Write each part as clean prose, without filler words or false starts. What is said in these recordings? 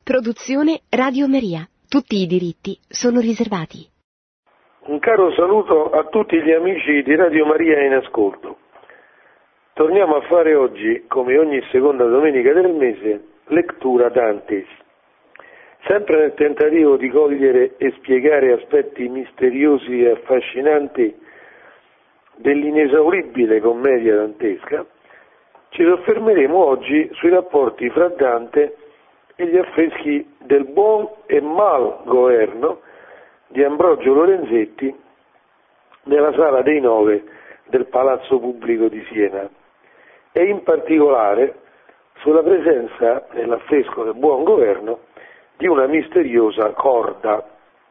Produzione Radio Maria. Tutti i diritti sono riservati. Un caro saluto a tutti gli amici di Radio Maria in ascolto. Torniamo a fare oggi, come ogni seconda domenica del mese, lettura Dantes. Sempre nel tentativo di cogliere e spiegare aspetti misteriosi e affascinanti dell'inesauribile commedia dantesca, ci soffermeremo oggi sui rapporti fra Dante e gli affreschi del buon e mal governo di Ambrogio Lorenzetti nella Sala dei Nove del Palazzo Pubblico di Siena e in particolare sulla presenza nell'affresco del buon governo di una misteriosa corda.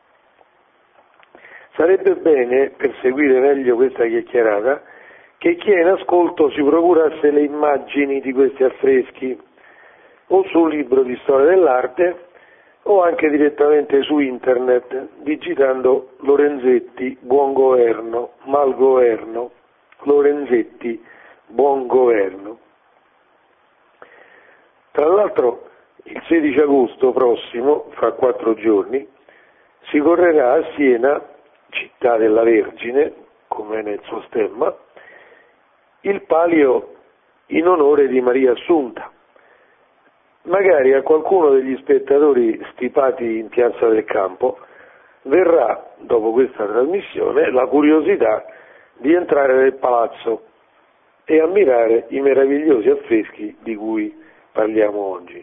Sarebbe bene, per seguire meglio questa chiacchierata, che chi è in ascolto si procurasse le immagini di questi affreschi o sul libro di storia dell'arte o anche direttamente su internet digitando Lorenzetti buon governo, mal governo, Lorenzetti buon governo. Tra l'altro il 16 agosto prossimo, fra 4 giorni, si correrà a Siena, città della Vergine, come nel suo stemma, il palio in onore di Maria Assunta. Magari a qualcuno degli spettatori stipati in Piazza del Campo verrà, dopo questa trasmissione, la curiosità di entrare nel palazzo e ammirare i meravigliosi affreschi di cui parliamo oggi.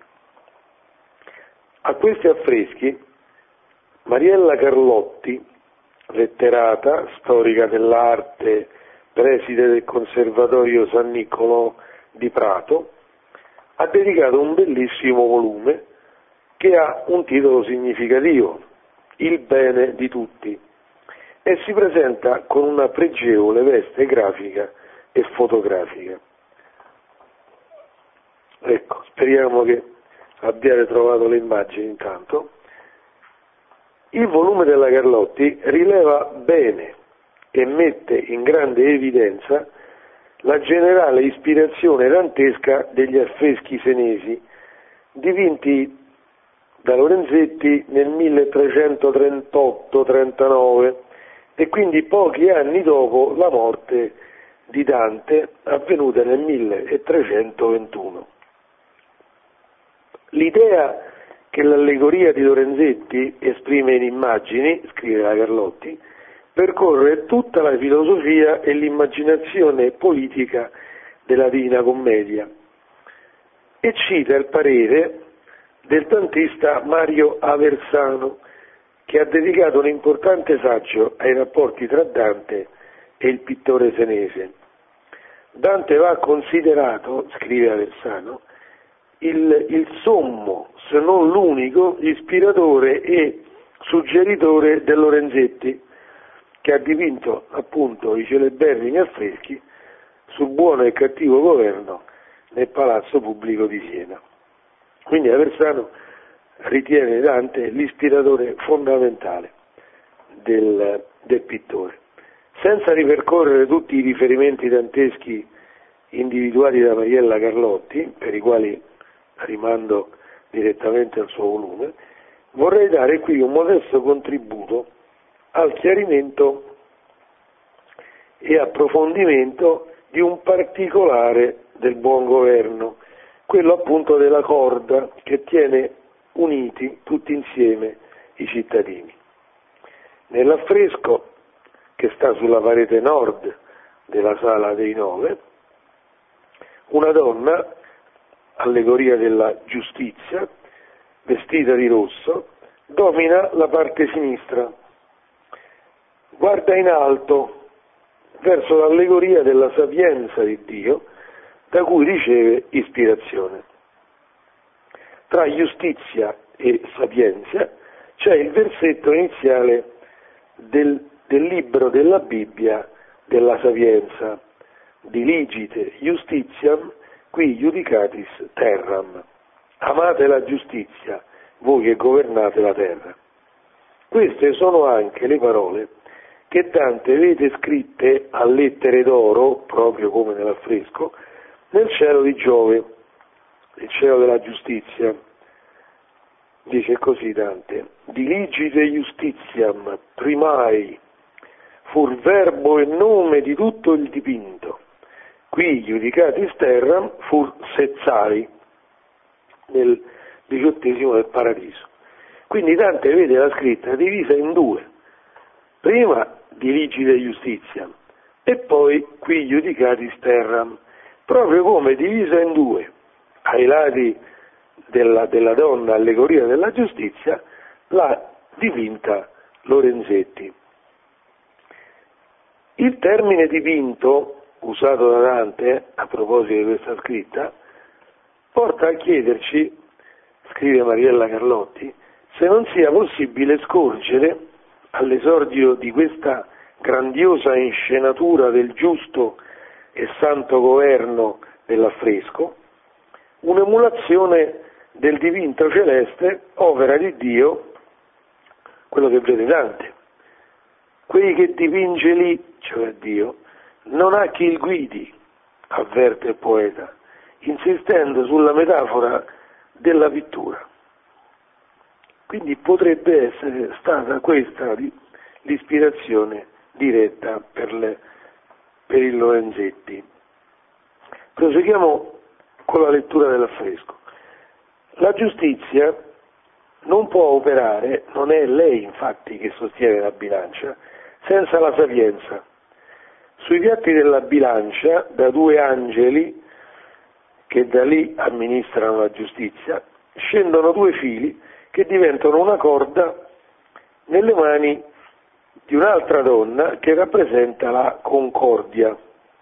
A questi affreschi Mariella Carlotti, letterata, storica dell'arte, preside del Conservatorio San Niccolò di Prato, ha dedicato un bellissimo volume che ha un titolo significativo, Il bene di tutti, e si presenta con una pregevole veste grafica e fotografica. Ecco, speriamo che abbiate trovato le immagini intanto. Il volume della Carlotti rileva bene e mette in grande evidenza la generale ispirazione dantesca degli affreschi senesi, dipinti da Lorenzetti nel 1338-39 e quindi pochi anni dopo la morte di Dante, avvenuta nel 1321. L'idea che l'allegoria di Lorenzetti esprime in immagini, scrive la Carlotti, percorre tutta la filosofia e l'immaginazione politica della Divina Commedia e cita il parere del dantista Mario Aversano, che ha dedicato un importante saggio ai rapporti tra Dante e il pittore senese. Dante va considerato, scrive Aversano, il sommo, se non l'unico, ispiratore e suggeritore del Lorenzetti, che ha dipinto appunto i celeberrimi affreschi sul buono e cattivo governo nel Palazzo Pubblico di Siena. Quindi Aversano ritiene Dante l'ispiratore fondamentale del pittore. Senza ripercorrere tutti i riferimenti danteschi individuati da Mariella Carlotti, per i quali rimando direttamente al suo volume, vorrei dare qui un modesto contributo al chiarimento e approfondimento di un particolare del buon governo, quello appunto della corda che tiene uniti tutti insieme i cittadini. Nell'affresco che sta sulla parete nord della Sala dei Nove, una donna, allegoria della giustizia, vestita di rosso, domina la parte sinistra. Guarda in alto verso l'allegoria della sapienza di Dio da cui riceve ispirazione. Tra giustizia e sapienza c'è il versetto iniziale del libro della Bibbia della sapienza, diligite justitiam qui judicatis terram, amate la giustizia, voi che governate la terra. Queste sono anche le parole che Dante vede scritte a lettere d'oro, proprio come nell'affresco, nel cielo di Giove, il cielo della giustizia. dice così Dante: diligite justitiam primai, fur verbo e nome di tutto il dipinto, qui giudicatis terram fur sezzari, nel 18° del Paradiso. Quindi Dante vede la scritta divisa in due: prima diligite justitiam e poi qui giudicatis terram, proprio come divisa in due ai lati della donna, allegoria della giustizia, l'ha dipinta Lorenzetti. Il termine dipinto usato da Dante a proposito di questa scritta porta a chiederci, scrive Mariella Carlotti, se non sia possibile scorgere all'esordio di questa grandiosa inscenatura del giusto e santo governo dell'affresco un'emulazione del dipinto celeste, opera di Dio, quello che vede Dante. Quei che dipinge lì, cioè Dio, non ha chi il guidi, avverte il poeta, insistendo sulla metafora della pittura. Quindi potrebbe essere stata questa l'ispirazione diretta per il Lorenzetti. Proseguiamo con la lettura dell'affresco. La giustizia non può operare, non è lei infatti che sostiene la bilancia, senza la sapienza. Sui piatti della bilancia, da due angeli che da lì amministrano la giustizia, scendono due fili che diventano una corda nelle mani di un'altra donna che rappresenta la concordia.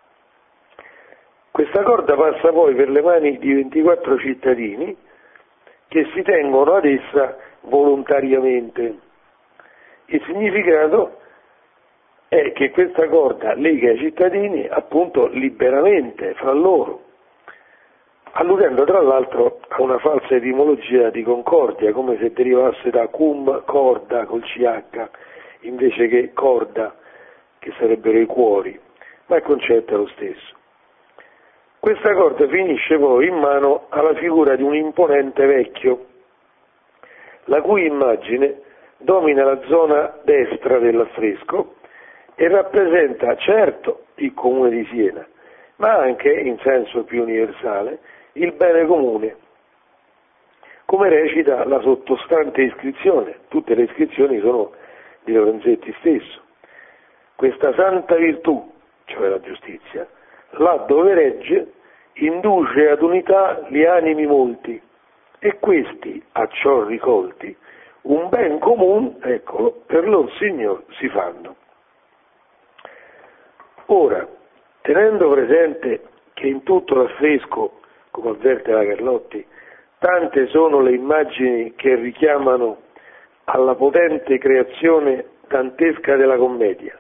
Questa corda passa poi per le mani di 24 cittadini che si tengono ad essa volontariamente. Il significato è che questa corda lega i cittadini appunto liberamente fra loro, alludendo tra l'altro a una falsa etimologia di concordia, come se derivasse da cum corda col CH invece che corda, che sarebbero i cuori, ma il concetto è lo stesso. Questa corda finisce poi in mano alla figura di un imponente vecchio, la cui immagine domina la zona destra dell'affresco e rappresenta certo il comune di Siena, ma anche, in senso più universale, il bene comune, come recita la sottostante iscrizione. Tutte le iscrizioni sono di Lorenzetti stesso. Questa santa virtù, cioè la giustizia, là dove regge, induce ad unità gli animi molti, e questi, a ciò ricolti, un ben comune, eccolo, per lor Signor si fanno. Ora, tenendo presente che in tutto l'affresco, come avverte la Carlotti, tante sono le immagini che richiamano alla potente creazione dantesca della commedia,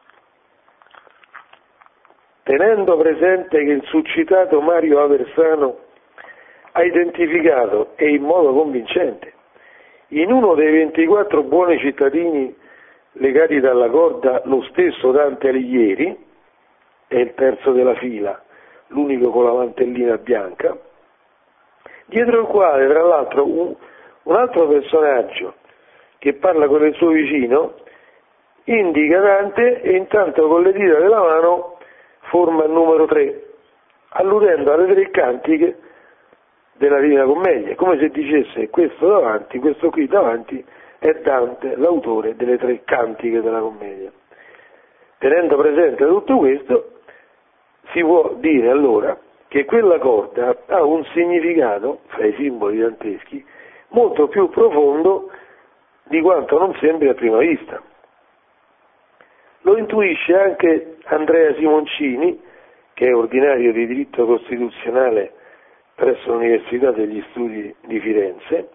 tenendo presente che il succitato Mario Aversano ha identificato, e in modo convincente, in uno dei 24 buoni cittadini legati dalla corda lo stesso Dante Alighieri, è il terzo della fila, l'unico con la mantellina bianca, dietro il quale tra l'altro un altro personaggio che parla con il suo vicino indica Dante e intanto con le dita della mano forma il numero 3, alludendo alle 3 cantiche della Divina Commedia, come se dicesse questo qui davanti è Dante, l'autore delle 3 cantiche della commedia. Tenendo presente tutto questo, si può dire allora che quella corda ha un significato, fra i simboli danteschi, molto più profondo di quanto non sembri a prima vista. Lo intuisce anche Andrea Simoncini, che è ordinario di diritto costituzionale presso l'Università degli Studi di Firenze,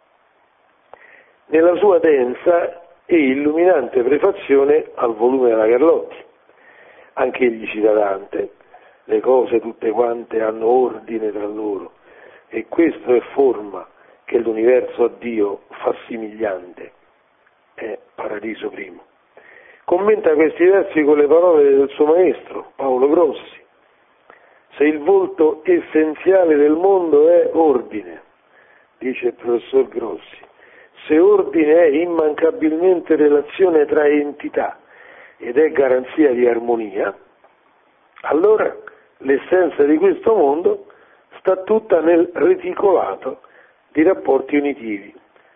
nella sua densa e illuminante prefazione al volume della Carlotti. Anche egli cita Dante: le cose tutte quante hanno ordine tra loro, e questo è forma che l'universo a Dio fa somigliante, è Paradiso primo. Commenta questi versi con le parole del suo maestro, Paolo Grossi: se il volto essenziale del mondo è ordine, dice il professor Grossi, se ordine è immancabilmente relazione tra entità ed è garanzia di armonia, allora l'essenza di questo mondo sta tutta nel reticolato di rapporti unitivi,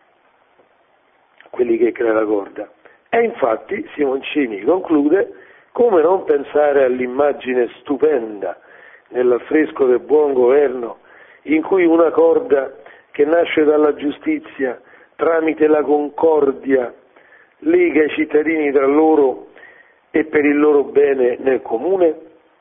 quelli che crea la corda. E infatti Simoncini conclude: come non pensare all'immagine stupenda nell'affresco del buon governo in cui una corda che nasce dalla giustizia tramite la concordia lega i cittadini tra loro e per il loro bene nel comune?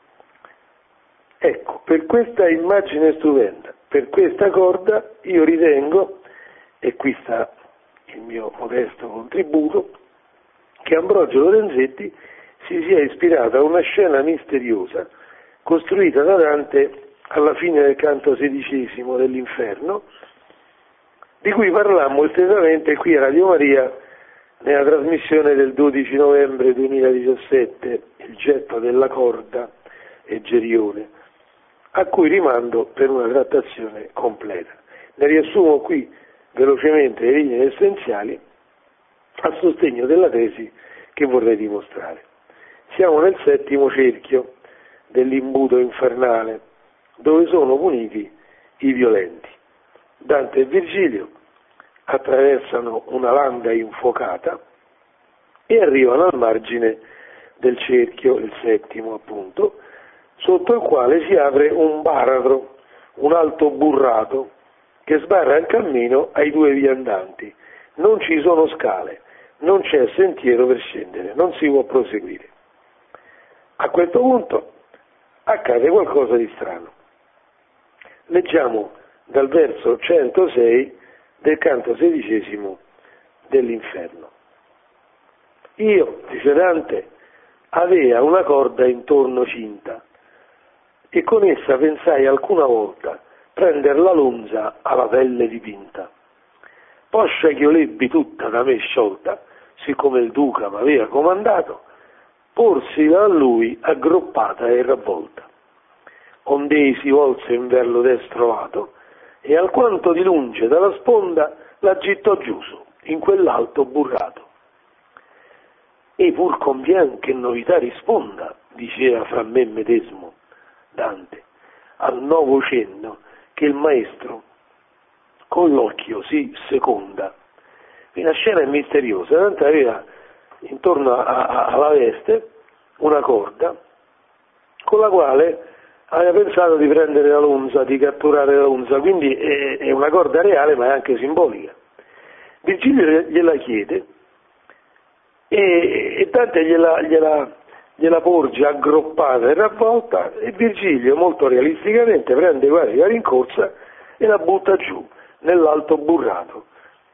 Ecco, per questa immagine stupenda, per questa corda, io ritengo, e qui sta il mio modesto contributo, che Ambrogio Lorenzetti si sia ispirato a una scena misteriosa costruita da Dante alla fine del canto XVI dell'Inferno, di cui parlammo estesamente qui a Radio Maria nella trasmissione del 12 novembre 2017, Il getto della corda e Gerione, a cui rimando per una trattazione completa. Ne riassumo qui velocemente le linee essenziali a sostegno della tesi che vorrei dimostrare. Siamo nel settimo cerchio dell'imbuto infernale, dove sono puniti i violenti. Dante e Virgilio attraversano una landa infuocata e arrivano al margine del cerchio, il settimo appunto, sotto il quale si apre un baratro, un alto burrato, che sbarra il cammino ai due viandanti. Non ci sono scale, non c'è sentiero per scendere, non si può proseguire. A questo punto accade qualcosa di strano. Leggiamo dal verso 106 del canto XVI dell'Inferno. Io, dice Dante, avea una corda intorno cinta, e con essa pensai alcuna volta prender la lonza alla pelle dipinta. Poscia che io lebbi tutta da me sciolta, siccome il duca m'aveva comandato, porsila a lui aggruppata e ravvolta. Ond'ei si volse in verlo destro lato, e alquanto di lunge dalla sponda la gittò giuso in quell'alto burrato. E pur convien che novità risponda, diceva fra me medesimo Dante, al nuovo cenno che il maestro con l'occhio si seconda. La scena è misteriosa. Dante aveva intorno alla veste una corda con la quale aveva pensato di prendere la lonza, di catturare la lonza, quindi è una corda reale ma è anche simbolica. Virgilio gliela chiede e Dante gliela porge aggruppata e ravvolta, e Virgilio molto realisticamente prende quasi la rincorsa e la butta giù nell'alto burrato.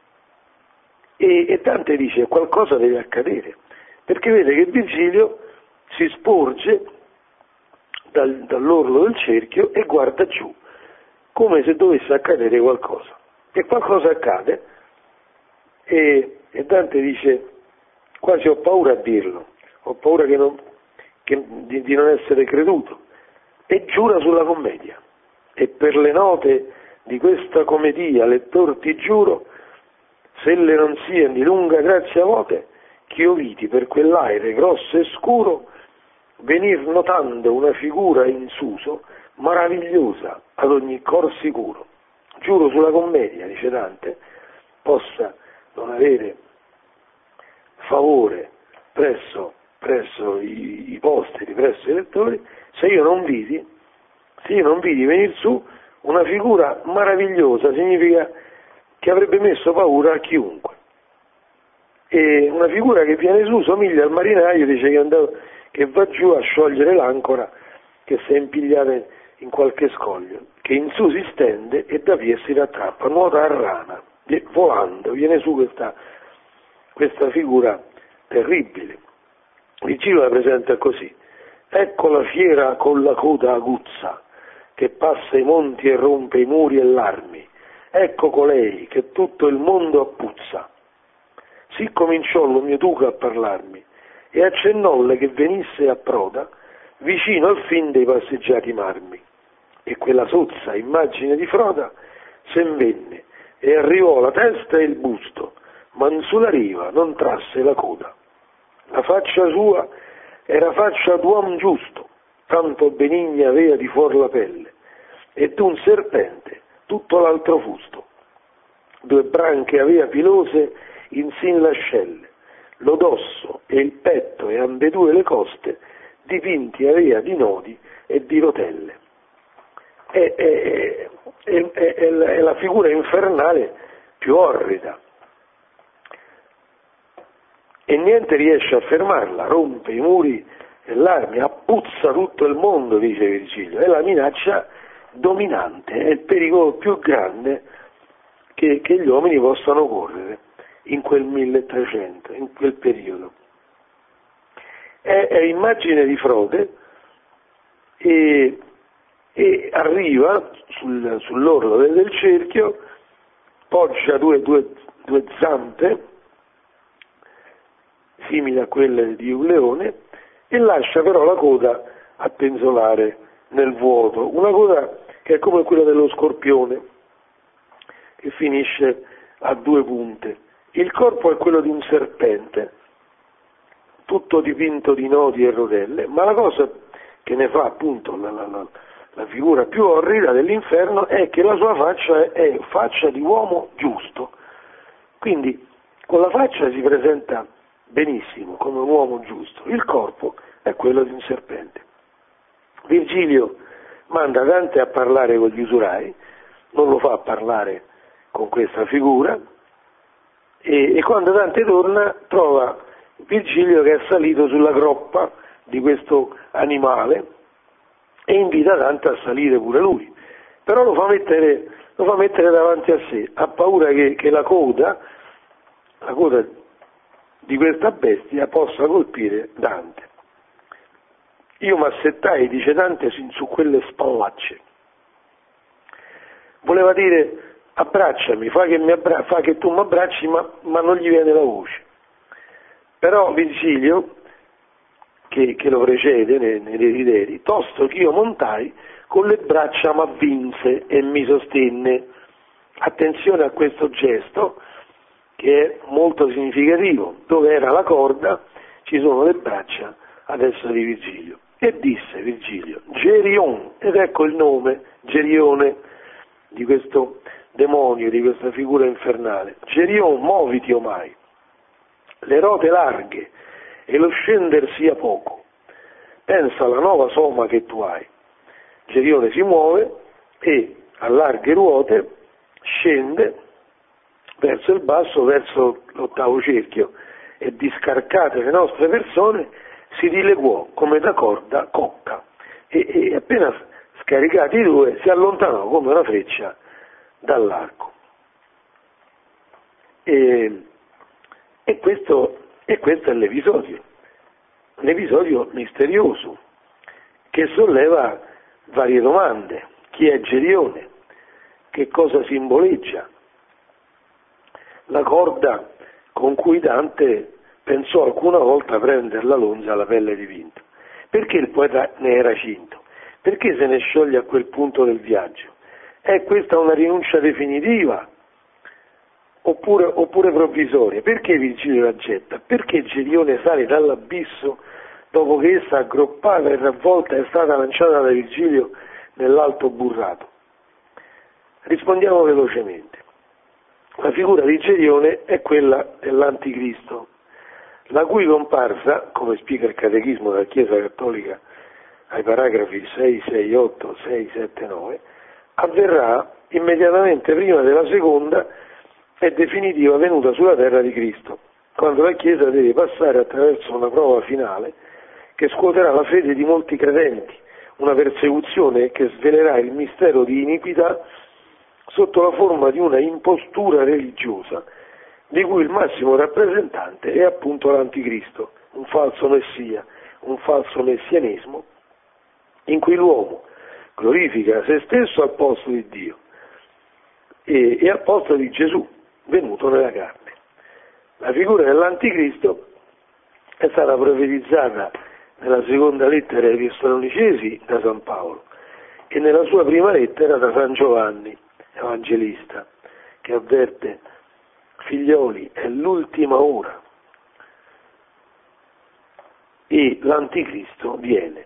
E Dante dice: qualcosa deve accadere, perché vede che Virgilio si sporge dall'orlo del cerchio e guarda giù, come se dovesse accadere qualcosa. E qualcosa accade, e Dante dice: quasi ho paura a dirlo, ho paura di non essere creduto, e giura sulla commedia. E per le note di questa commedia, lettor, ti giuro, se le non siano di lunga grazia vote, ch'io vidi per quell'aere grosso e scuro venir notando una figura in suso maravigliosa ad ogni cor sicuro. Giuro sulla commedia, dice Dante, possa non avere favore presso i posteri, presso i lettori, se io non vidi venire su una figura meravigliosa, significa che avrebbe messo paura a chiunque. E una figura che viene su somiglia al marinaio, dice che va giù a sciogliere l'ancora che si è impigliata in qualche scoglio, che in su si stende e da via si rattrappa, nuota a rana, volando, viene su questa figura terribile. Virgilio la presenta così: ecco la fiera con la coda aguzza, che passa i monti e rompe i muri e l'armi, ecco colei che tutto il mondo appuzza. Sì cominciò lo mio duca a parlarmi, e accennolle che venisse a proda, vicino al fin dei passeggiati marmi. E quella sozza immagine di Froda sen venne, e arrivò la testa e il busto, ma sulla riva non trasse la coda. La faccia sua era faccia d'uom giusto, tanto benigna avea di fuor la pelle, e d'un serpente tutto l'altro fusto. 2 branche avea pilose insin l'ascelle, lo dosso e il petto e ambedue le coste dipinti avea di nodi e di rotelle. È la figura infernale più orrida. E niente riesce a fermarla, rompe i muri e l'armi, appuzza tutto il mondo, dice Virgilio. È la minaccia dominante, è il pericolo più grande che gli uomini possano correre in quel 1300, in quel periodo. È immagine di Frode e arriva sull'orlo del cerchio, poggia due zampe simili a quelle di un leone e lascia però la coda a penzolare nel vuoto, una coda che è come quella dello scorpione, che finisce a 2 punte. Il corpo è quello di un serpente, tutto dipinto di nodi e rotelle, ma la cosa che ne fa appunto la figura più orrida dell'inferno è che la sua faccia è faccia di uomo giusto, quindi con la faccia si presenta benissimo come un uomo giusto, il corpo è quello di un serpente. Virgilio manda Dante a parlare con gli usurai, non lo fa parlare con questa figura, e quando Dante torna trova Virgilio che è salito sulla groppa di questo animale e invita Dante a salire pure lui, però lo fa mettere davanti a sé, ha paura che la coda di questa bestia possa colpire Dante. Io m'assettai, dice Dante, su quelle spallacce. Voleva dire abbracciami, fa che tu mi abbracci, ma non gli viene la voce. Però Virgilio, che lo precede nei desideri, tosto che io montai, con le braccia m'avvinse e mi sostenne. Attenzione a questo gesto, che è molto significativo. Dove era la corda, ci sono le braccia adesso di Virgilio. E disse Virgilio, Gerion, ed ecco il nome, Gerione, di questo demonio, di questa figura infernale. Gerion, muoviti omai, le rote larghe e lo scender sia poco. Pensa alla nuova soma che tu hai. Gerione si muove e a larghe ruote scende verso il basso, verso l'8° cerchio, e discarcate le nostre persone si dileguò come da corda cocca e appena scaricati i 2 si allontanò come una freccia dall'arco. E questo è l'episodio misterioso che solleva varie domande. Chi è Gerione? Che cosa simboleggia? La corda con cui Dante pensò alcuna volta a prendere la lonza alla pelle di Pinto. Perché il poeta ne era cinto? Perché se ne scioglie a quel punto del viaggio? È questa una rinuncia definitiva? Oppure provvisoria? Perché Virgilio la getta? Perché Gerione sale dall'abisso dopo che essa, aggruppata e ravvolta, è stata lanciata da Virgilio nell'alto burrato? Rispondiamo velocemente. La figura di Gerione è quella dell'Anticristo, la cui comparsa, come spiega il Catechismo della Chiesa Cattolica ai paragrafi 6, 6, 8, 6, 7, 9, avverrà immediatamente prima della seconda e definitiva venuta sulla terra di Cristo, quando la Chiesa deve passare attraverso una prova finale che scuoterà la fede di molti credenti, una persecuzione che svelerà il mistero di iniquità sotto la forma di una impostura religiosa, di cui il massimo rappresentante è appunto l'Anticristo, un falso messia, un falso messianesimo, in cui l'uomo glorifica se stesso al posto di Dio e al posto di Gesù, venuto nella carne. La figura dell'Anticristo è stata profetizzata nella seconda lettera ai Tessalonicesi da San Paolo e nella sua prima lettera da San Giovanni, evangelista, che avverte: figlioli, è l'ultima ora e l'anticristo viene.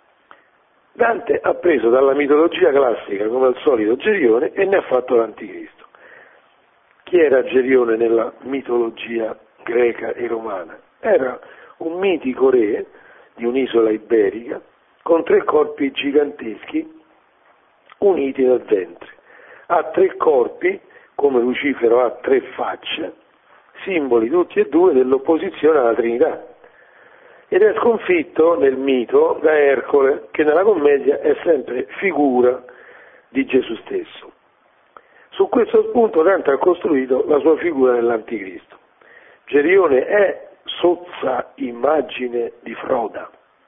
Dante ha preso dalla mitologia classica, come al solito, Gerione e ne ha fatto l'anticristo. Chi era Gerione nella mitologia greca e romana? Era un mitico re di un'isola iberica con 3 corpi giganteschi uniti nel ventre. Ha 3 corpi, come Lucifero ha 3 facce, simboli tutti e 2 dell'opposizione alla Trinità. Ed è sconfitto nel mito da Ercole, che nella commedia è sempre figura di Gesù stesso. Su questo spunto Dante ha costruito la sua figura nell'Anticristo. Gerione è sozza immagine di Froda,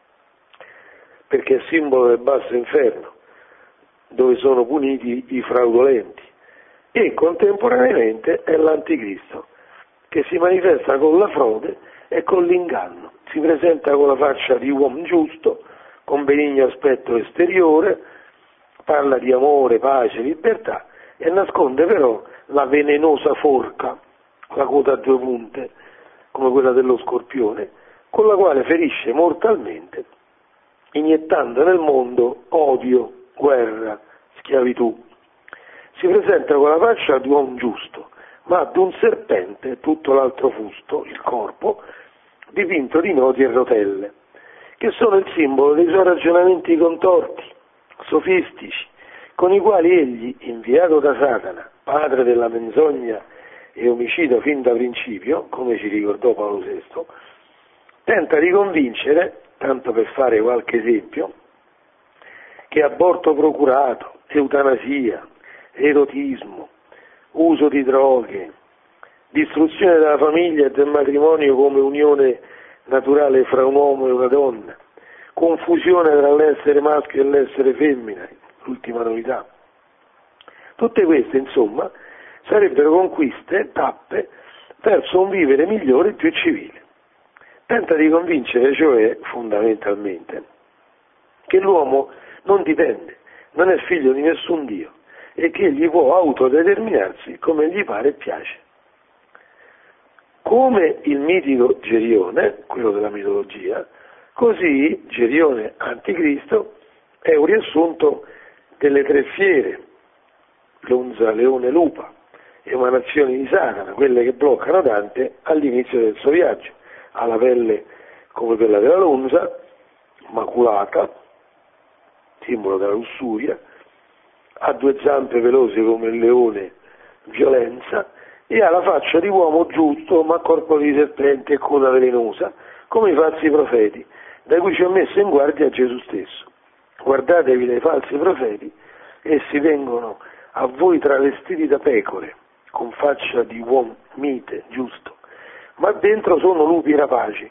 perché è simbolo del basso inferno, dove sono puniti i fraudolenti, e contemporaneamente è l'Anticristo, che si manifesta con la frode e con l'inganno. Si presenta con la faccia di uomo giusto, con benigno aspetto esteriore, parla di amore, pace, libertà e nasconde però la velenosa forca, la coda a 2 punte, come quella dello scorpione, con la quale ferisce mortalmente, iniettando nel mondo odio, guerra, schiavitù. Si presenta con la faccia di uomo giusto, ma ad un serpente tutto l'altro fusto, il corpo, dipinto di nodi e rotelle, che sono il simbolo dei suoi ragionamenti contorti, sofistici, con i quali egli, inviato da Satana, padre della menzogna e omicida fin da principio, come ci ricordò Paolo VI, tenta di convincere, tanto per fare qualche esempio, che aborto procurato, eutanasia, erotismo, uso di droghe, distruzione della famiglia e del matrimonio come unione naturale fra un uomo e una donna, confusione tra l'essere maschio e l'essere femmina, l'ultima novità. Tutte queste, insomma, sarebbero conquiste, tappe, verso un vivere migliore e più civile. Tenta di convincere, cioè, fondamentalmente, che l'uomo non dipende, non è figlio di nessun Dio e che egli può autodeterminarsi come gli pare e piace. Come il mitico Gerione, quello della mitologia, così Gerione Anticristo è un riassunto delle 3 fiere, l'onza, leone, lupa, emanazioni di Satana, quelle che bloccano Dante all'inizio del suo viaggio. Ha la pelle come quella della lonza, maculata, simbolo della lussuria, ha 2 zampe veloci come il leone, violenza, e ha la faccia di uomo giusto, ma corpo di serpente e coda velenosa, come i falsi profeti, da cui ci ha messo in guardia Gesù stesso. Guardatevi dai falsi profeti, essi vengono a voi travestiti da pecore, con faccia di uomo mite, giusto, ma dentro sono lupi rapaci,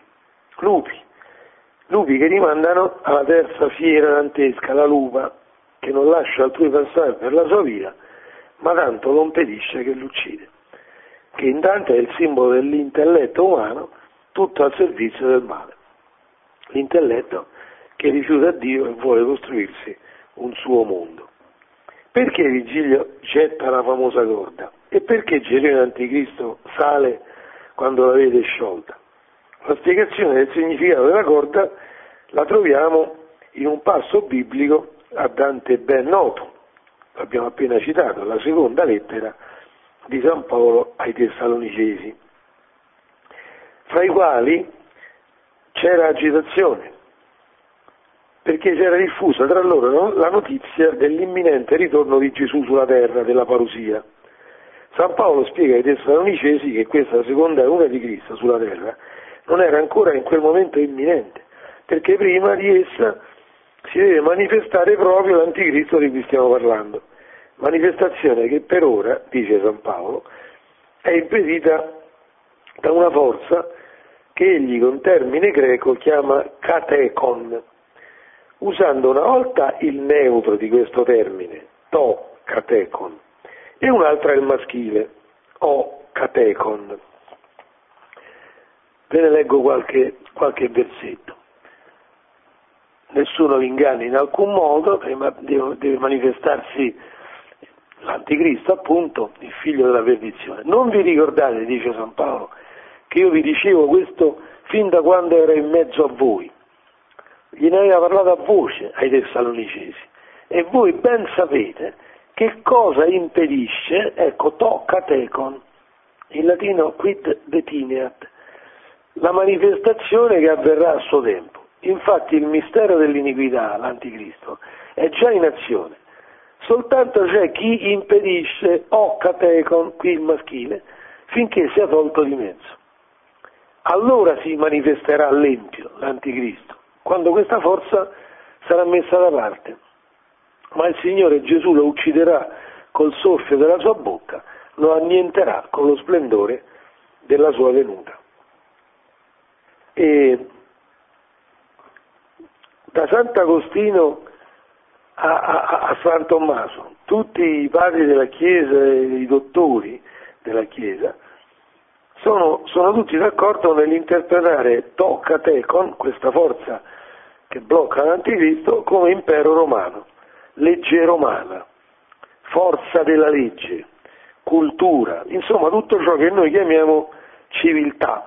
lupi che rimandano alla terza fiera dantesca, la lupa, che non lascia altrui passare per la sua via, ma tanto lo impedisce che l'uccide, che in Dante è il simbolo dell'intelletto umano tutto al servizio del male. L'intelletto che rifiuta Dio e vuole costruirsi un suo mondo. Perché Virgilio getta la famosa corda? E perché Gerione Anticristo sale quando la vede sciolta? La spiegazione del significato della corda la troviamo in un passo biblico a Dante ben noto, l'abbiamo appena citato, la seconda lettera di San Paolo ai Tessalonicesi, fra i quali c'era agitazione, perché si era diffusa tra loro la notizia dell'imminente ritorno di Gesù sulla terra, della parusia. San Paolo spiega ai Tessalonicesi che questa seconda venuta di Cristo sulla terra non era ancora in quel momento imminente, perché prima di essa si deve manifestare proprio l'anticristo di cui stiamo parlando. Manifestazione che per ora, dice San Paolo, è impedita da una forza che egli con termine greco chiama katekon, usando una volta il neutro di questo termine, to katekon, e un'altra il maschile, o katekon. Ve ne leggo qualche versetto. Nessuno vi inganni in alcun modo, deve manifestarsi l'anticristo appunto, il figlio della perdizione. Non vi ricordate, dice San Paolo, che io vi dicevo questo fin da quando ero in mezzo a voi? Gliene aveva parlato a voce ai Tessalonicesi, e voi ben sapete che cosa impedisce, ecco, toccatekon, in latino quid detineat, la manifestazione che avverrà a suo tempo. Infatti il mistero dell'iniquità, l'anticristo, è già in azione, soltanto c'è chi impedisce, occatekon, qui il maschile, finché sia tolto di mezzo. Allora si manifesterà l'empio, l'anticristo, quando questa forza sarà messa da parte. Ma il Signore Gesù lo ucciderà col soffio della sua bocca, lo annienterà con lo splendore della sua venuta. E da Sant'Agostino a San Tommaso, tutti i padri della Chiesa e i dottori della Chiesa sono tutti d'accordo nell'interpretare toccatekon, questa forza che blocca l'anticristo, come impero romano, legge romana, forza della legge, cultura, insomma tutto ciò che noi chiamiamo civiltà,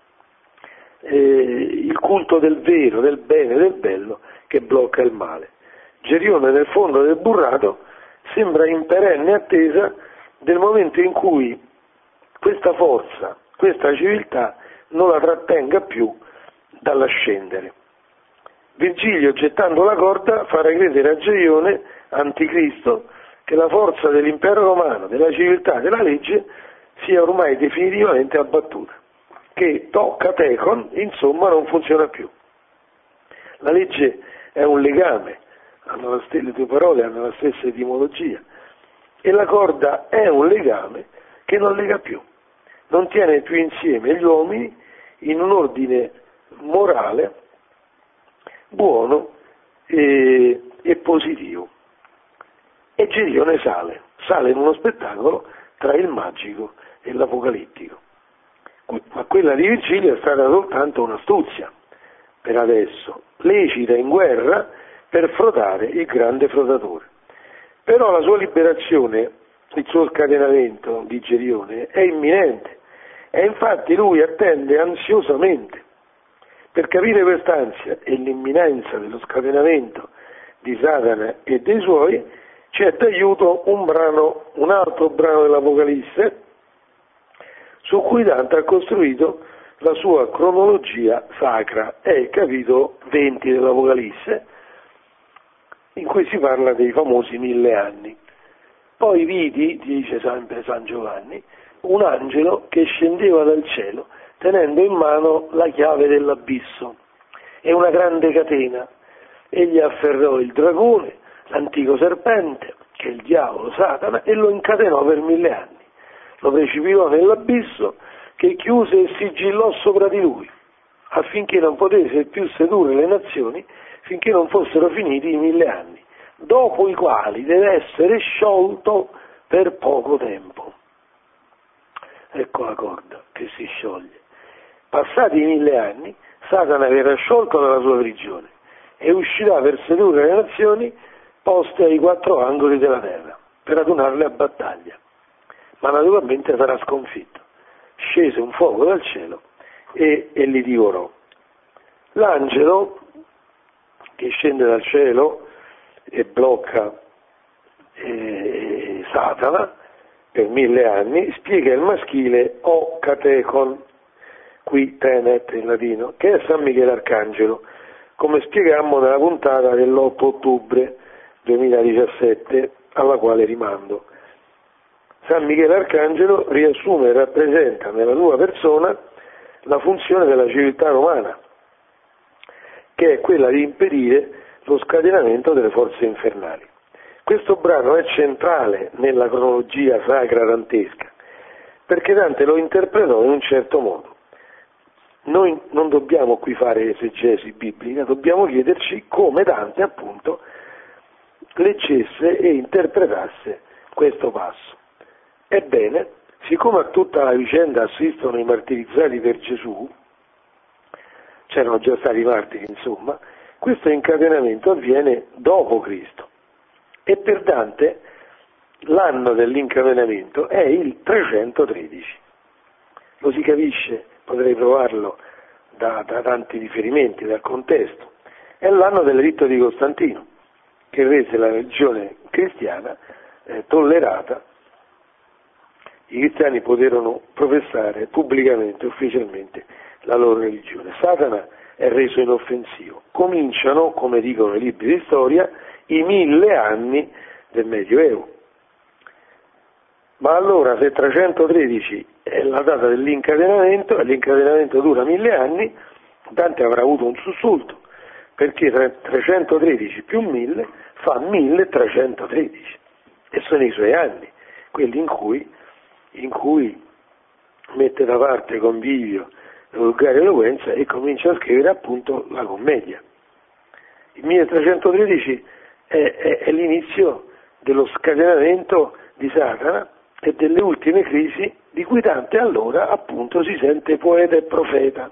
il culto del vero, del bene, del bello, che blocca il male. Gerione nel fondo del burrato sembra in perenne attesa del momento in cui questa forza, questa civiltà non la trattenga più dall'ascendere. Virgilio, gettando la corda, farà credere a Gerione, anticristo, che la forza dell'impero romano, della civiltà, della legge sia ormai definitivamente abbattuta, che toccatekon, insomma, non funziona più. La legge è un legame, le due parole hanno la stessa etimologia, e la corda è un legame che non lega più, non tiene più insieme gli uomini in un ordine morale buono e positivo. E Gerione sale in uno spettacolo tra il magico e l'apocalittico. Ma quella di Virgilio è stata soltanto un'astuzia, per adesso, lecita in guerra per frodare il grande frodatore. Però la sua liberazione, il suo scatenamento di Gerione è imminente, e infatti lui attende ansiosamente. Per capire quest'ansia e l'imminenza dello scatenamento di Satana e dei suoi, c'è d'aiuto un altro brano dell'Apocalisse, su cui Dante ha costruito la sua cronologia sacra. È il capitolo 20 dell'Apocalisse, in cui si parla dei famosi 1000 anni. Poi vidi, dice sempre San Giovanni, un angelo che scendeva dal cielo tenendo in mano la chiave dell'abisso e una grande catena. Egli afferrò il dragone, l'antico serpente, che è il diavolo, Satana, e lo incatenò per 1000 anni. Lo precipitò nell'abisso, che chiuse e sigillò sopra di lui, affinché non potesse più sedurre le nazioni finché non fossero finiti i 1000 anni, dopo i quali deve essere sciolto per poco tempo. Ecco la corda che si scioglie. Passati i 1000 anni, Satana verrà sciolto dalla sua prigione e uscirà per sedurre le nazioni poste ai 4 angoli della terra, per adunarle a battaglia. Ma naturalmente sarà sconfitto. Scese un fuoco dal cielo e li divorò. L'angelo che scende dal cielo e blocca Satana per 1000 anni, spiega il maschile occatekon, qui tenet in latino, che è San Michele Arcangelo, come spiegammo nella puntata dell'8 ottobre 2017, alla quale rimando. San Michele Arcangelo riassume e rappresenta nella sua persona la funzione della civiltà romana, che è quella di impedire lo scatenamento delle forze infernali. Questo brano è centrale nella cronologia sacra dantesca, perché Dante lo interpretò in un certo modo. Noi non dobbiamo qui fare esegesi biblica, dobbiamo chiederci come Dante appunto leggesse e interpretasse questo passo. Ebbene, siccome a tutta la vicenda assistono i martirizzati per Gesù, c'erano già stati martiri insomma, questo incatenamento avviene dopo Cristo. E per Dante l'anno dell'incatenamento è il 313. Lo si capisce, potrei provarlo da tanti riferimenti, dal contesto. È l'anno dell'editto di Costantino, che rese la religione cristiana tollerata. I cristiani poterono professare pubblicamente, ufficialmente, la loro religione. Satana è reso inoffensivo. Cominciano, come dicono i libri di storia, i 1000 anni del Medioevo. Ma allora, se 313 è la data dell'incatenamento, e l'incatenamento dura 1000 anni, Dante avrà avuto un sussulto, perché 313 più 1000 fa 1313, e sono i suoi anni, quelli in cui mette da parte convivio, volgare eloquenza e comincia a scrivere appunto la commedia. Il 1313 è l'inizio dello scatenamento di Satana e delle ultime crisi di cui Dante allora appunto si sente poeta e profeta.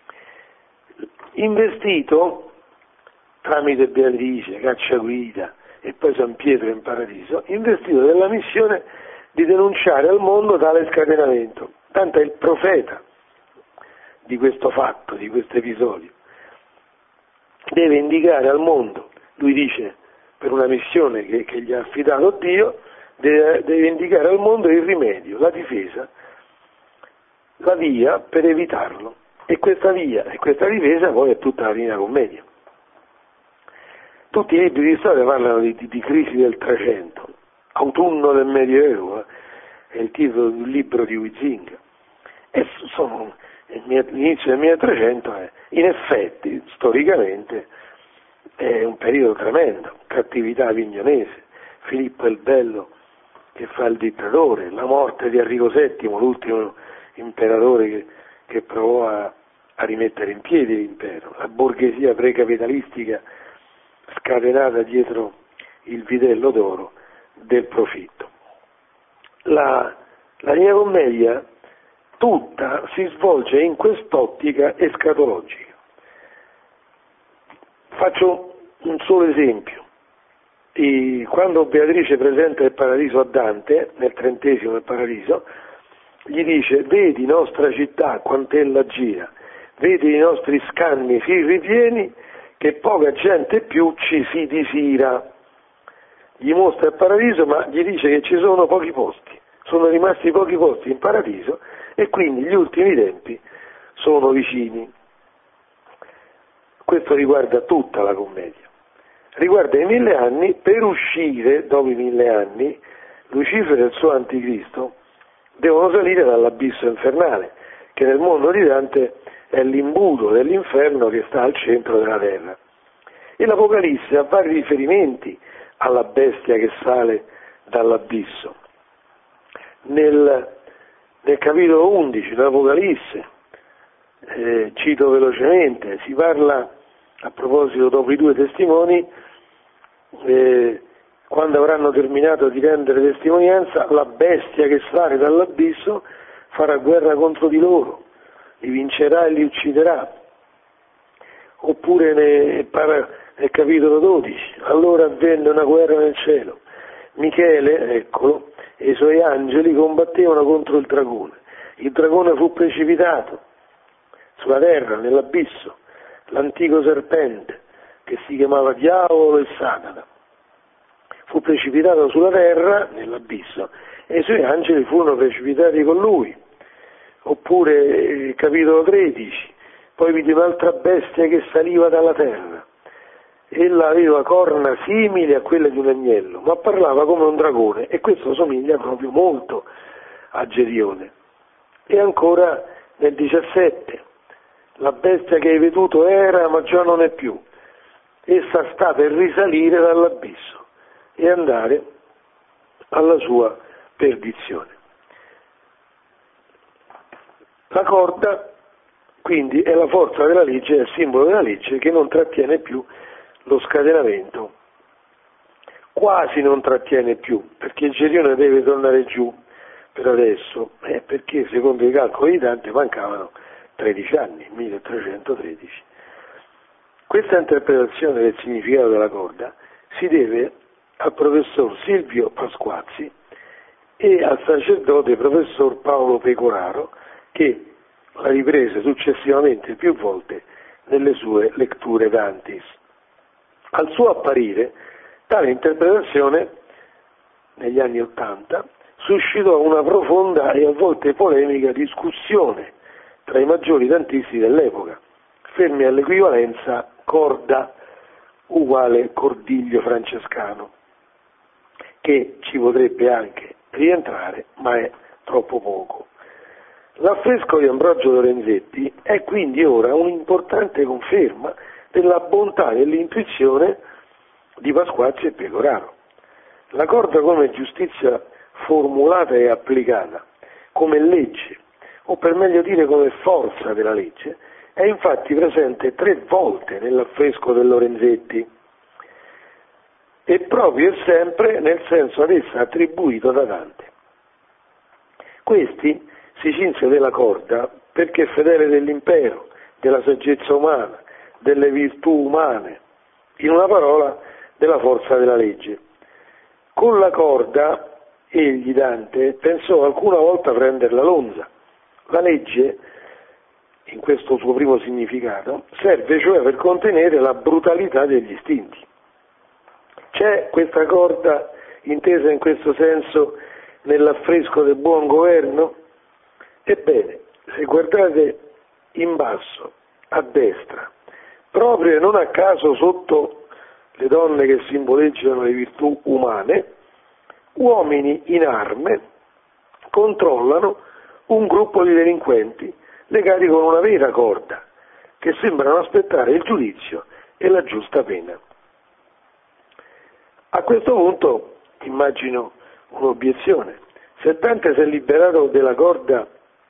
Investito tramite Beatrice, Cacciaguida e poi San Pietro in Paradiso, investito della missione di denunciare al mondo tale scatenamento. Dante è il profeta di questo fatto, di questo episodio. Deve indicare al mondo, lui dice, per una missione che gli ha affidato Dio, deve indicare al mondo il rimedio, la difesa, la via per evitarlo. E questa via e questa difesa poi è tutta la Divina Commedia. Tutti i libri di storia parlano di crisi del 300, autunno del Medioevo, è il titolo di un libro di Huizinga. E l'inizio del 1300 in effetti, storicamente, è un periodo tremendo, cattività avignonese, Filippo il Bello che fa il dittatore, la morte di Enrico VII, l'ultimo imperatore che provò a rimettere in piedi l'impero, la borghesia precapitalistica scatenata dietro il vitello d'oro del profitto. La Divina Commedia tutta si svolge in quest'ottica escatologica. Faccio un solo esempio. Quando Beatrice presenta il Paradiso a Dante, nel 30° del Paradiso, gli dice: vedi nostra città quant'ella gira, vedi i nostri scanni si ripieni, che poca gente più ci si disira. Gli mostra il Paradiso, ma gli dice che ci sono pochi posti, sono rimasti pochi posti in Paradiso e quindi gli ultimi tempi sono vicini. Questo riguarda tutta la commedia. Riguarda i 1000 anni, per uscire dopo i 1000 anni, Lucifero e il suo anticristo devono salire dall'abisso infernale, che nel mondo di Dante è l'imbuto dell'inferno che sta al centro della terra. E l'Apocalisse ha vari riferimenti alla bestia che sale dall'abisso. Nel capitolo 11 dell'Apocalisse, cito velocemente, si parla, a proposito dopo i 2 testimoni, quando avranno terminato di rendere testimonianza, la bestia che sale dall'abisso farà guerra contro di loro, li vincerà e li ucciderà. Oppure nel capitolo 12, allora avvenne una guerra nel cielo. Michele, eccolo, e i suoi angeli combattevano contro il dragone. Il dragone fu precipitato sulla terra, nell'abisso, l'antico serpente, che si chiamava Diavolo e Satana. Fu precipitato sulla terra, nell'abisso, e i suoi angeli furono precipitati con lui. Oppure, capitolo 13, poi vidi un'altra bestia che saliva dalla terra. Ella aveva corna simili a quelle di un agnello, ma parlava come un dragone, e questo somiglia proprio molto a Gerione. E ancora nel 17, la bestia che hai veduto era, ma già non è più. Essa sta per risalire dall'abisso e andare alla sua perdizione. La corda, quindi, è la forza della legge, è il simbolo della legge che non trattiene più lo scatenamento. Quasi non trattiene più, perché il Gerione deve tornare giù per adesso, perché secondo i calcoli di Dante mancavano 13 anni, 1313. Questa interpretazione del significato della corda si deve al professor Silvio Pasquazzi, e al sacerdote professor Paolo Pecoraro, che la riprese successivamente più volte nelle sue Lecture Dantis. Al suo apparire, tale interpretazione, negli anni '80, suscitò una profonda e a volte polemica discussione tra i maggiori dantisti dell'epoca, fermi all'equivalenza corda uguale cordiglio francescano, che ci potrebbe anche rientrare, ma è troppo poco. L'affresco di Ambrogio Lorenzetti è quindi ora un'importante conferma della bontà dell'intuizione di Pasquacci e Pecoraro. La corda come giustizia formulata e applicata, come legge, o per meglio dire come forza della legge, è infatti presente 3 volte nell'affresco del Lorenzetti, e proprio e sempre nel senso ad essa attribuito da Dante. Questi si cinse della corda perché fedele dell'impero, della saggezza umana, delle virtù umane, in una parola della forza della legge. Con la corda egli, Dante, pensò alcuna volta prendere la lonza. La legge, in questo suo primo significato, serve cioè per contenere la brutalità degli istinti. C'è questa corda intesa in questo senso nell'affresco del buon governo? Ebbene, se guardate in basso, a destra, proprio e non a caso sotto le donne che simboleggiano le virtù umane, uomini in arme controllano un gruppo di delinquenti legati con una vera corda, che sembrano aspettare il giudizio e la giusta pena. A questo punto immagino un'obiezione. Se Dante si è liberato della corda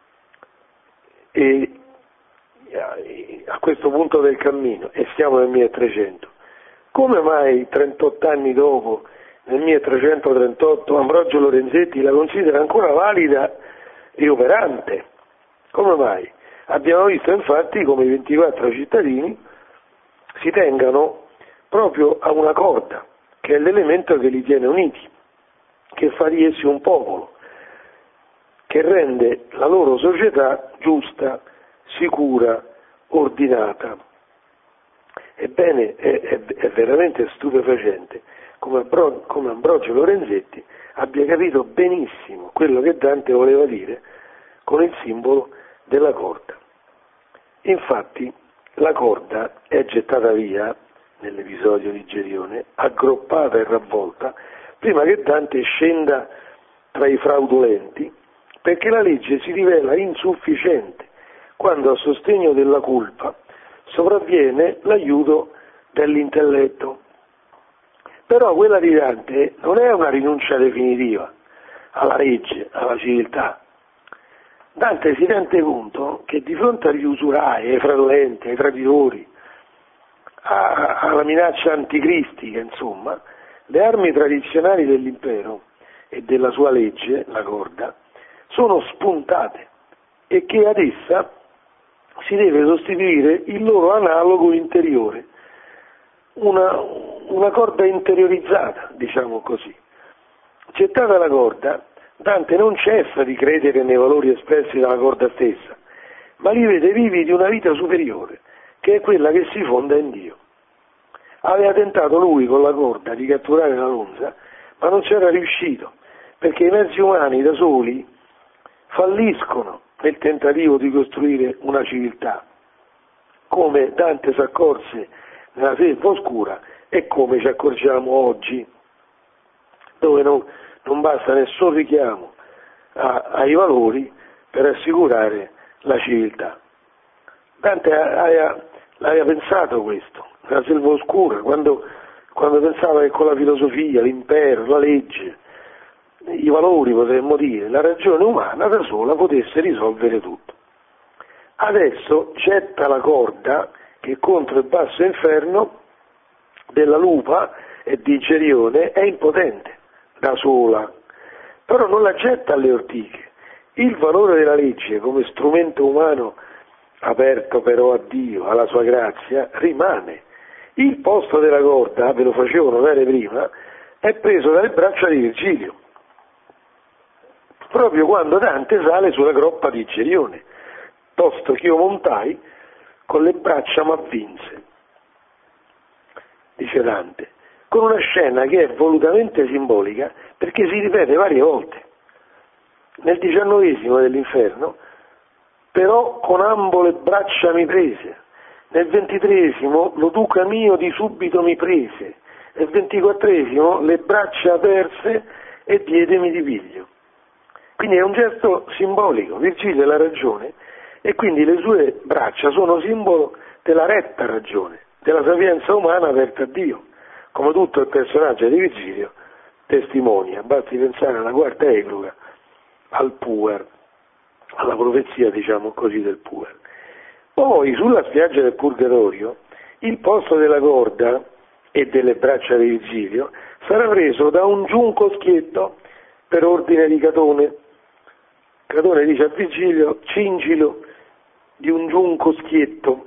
e a questo punto del cammino, e siamo nel 1300, come mai 38 anni dopo, nel 1338, Ambrogio Lorenzetti la considera ancora valida e operante? Come mai? Abbiamo visto infatti come i 24 cittadini si tengano proprio a una corda, che è l'elemento che li tiene uniti, che fa di essi un popolo, che rende la loro società giusta, sicura, ordinata. Ebbene, è veramente stupefacente come Ambrogio Lorenzetti abbia capito benissimo quello che Dante voleva dire con il simbolo della corda. Infatti, la corda è gettata via nell'episodio di Gerione, aggruppata e ravvolta, prima che Dante scenda tra i fraudolenti, perché la legge si rivela insufficiente quando a sostegno della colpa sopravviene l'aiuto dell'intelletto. Però quella di Dante non è una rinuncia definitiva alla legge, alla civiltà. Dante si rende conto che di fronte agli usurai, ai fraudolenti, ai traditori, alla minaccia anticristica, insomma, le armi tradizionali dell'impero e della sua legge, la corda, sono spuntate e che ad essa si deve sostituire il loro analogo interiore, una corda interiorizzata, diciamo così. Gettata la corda, Dante non cessa di credere nei valori espressi dalla corda stessa, ma li vede vivi di una vita superiore, che è quella che si fonda in Dio. Aveva tentato lui con la corda di catturare la lonza, ma non c'era riuscito, perché i mezzi umani da soli falliscono nel tentativo di costruire una civiltà, come Dante si accorse nella selva oscura e come ci accorgiamo oggi, dove non basta nessun richiamo ai valori per assicurare la civiltà. Dante aveva pensato questo, nella selva oscura, quando pensava che con la filosofia, l'impero, la legge, i valori, potremmo dire, la ragione umana da sola potesse risolvere tutto. Adesso getta la corda che contro il basso inferno della lupa e di Gerione è impotente, da sola, però non la getta alle ortiche. Il valore della legge come strumento umano aperto però a Dio, alla sua grazia, rimane. Il posto della corda, ve lo facevo notare prima, è preso dalle braccia di Virgilio. proprio quando Dante sale sulla groppa di Gerione. Tosto ch'io montai, con le braccia m'avvinse, dice Dante, con una scena che è volutamente simbolica perché si ripete varie volte. Nel 19° dell'Inferno, però con ambo le braccia mi prese, nel 23° lo duca mio di subito mi prese, nel 24° le braccia aperse e diedemi di piglio. Quindi è un gesto simbolico, Virgilio ha la ragione e quindi le sue braccia sono simbolo della retta ragione, della sapienza umana aperta a Dio, come tutto il personaggio di Virgilio testimonia, basti pensare alla quarta egloga, al puer, alla profezia diciamo così del puer. Poi sulla spiaggia del Purgatorio il posto della corda e delle braccia di Virgilio sarà preso da un giunco schietto per ordine di Catone. Catone dice a Virgilio: cingilo di un giunco schietto.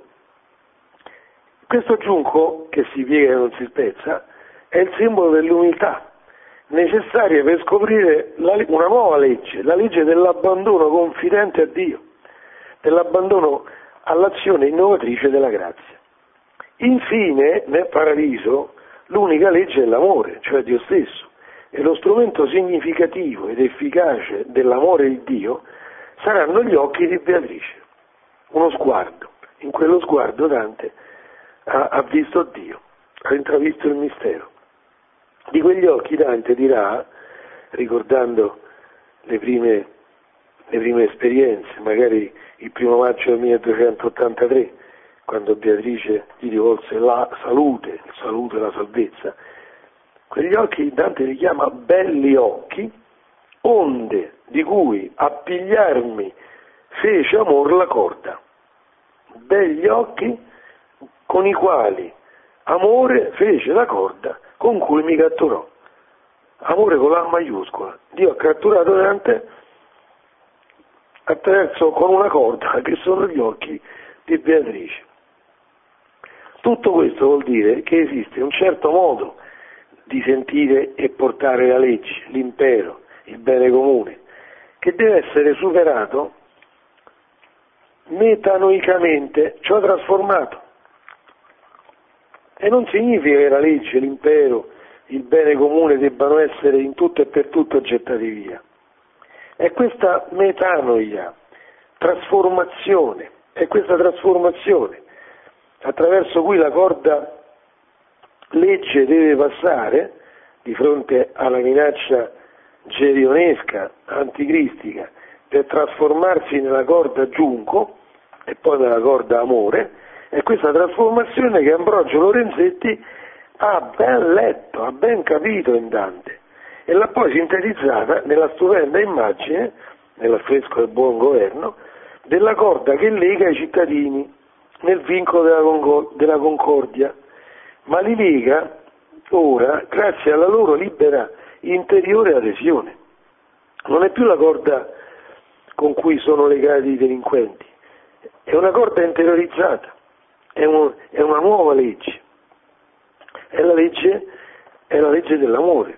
Questo giunco, che si piega e non si spezza, è il simbolo dell'umiltà necessaria per scoprire una nuova legge, la legge dell'abbandono confidente a Dio, dell'abbandono all'azione innovatrice della grazia. Infine, nel paradiso, l'unica legge è l'amore, cioè Dio stesso, e lo strumento significativo ed efficace dell'amore di Dio saranno gli occhi di Beatrice, uno sguardo. In quello sguardo Dante ha visto Dio, ha intravisto il mistero. Di quegli occhi Dante dirà, ricordando le prime esperienze, magari il 1 maggio del 1283, quando Beatrice gli rivolse la salute, il saluto e la salvezza, quegli occhi Dante li chiama belli occhi, onde di cui a pigliarmi fece amor la corda. Begli occhi con i quali amore fece la corda con cui mi catturò. Amore con la maiuscola. Dio ha catturato Dante attraverso con una corda che sono gli occhi di Beatrice. Tutto questo vuol dire che esiste un certo modo di sentire e portare la legge, l'impero, il bene comune, che deve essere superato metanoicamente, cioè trasformato. E non significa che la legge, l'impero, il bene comune debbano essere in tutto e per tutto gettati via. È questa metanoia, trasformazione, è questa trasformazione attraverso cui la corda legge deve passare di fronte alla minaccia gerionesca, anticristica, per trasformarsi nella corda giunco e poi nella corda amore. È questa trasformazione che Ambrogio Lorenzetti ha ben letto, ha ben capito in Dante e l'ha poi sintetizzata nella stupenda immagine, nell'affresco del buon governo, della corda che lega i cittadini nel vincolo della concordia, ma li lega ora grazie alla loro libera interiore adesione. Non è più la corda con cui sono legati i delinquenti, è una corda interiorizzata, è una nuova legge, è la legge dell'amore,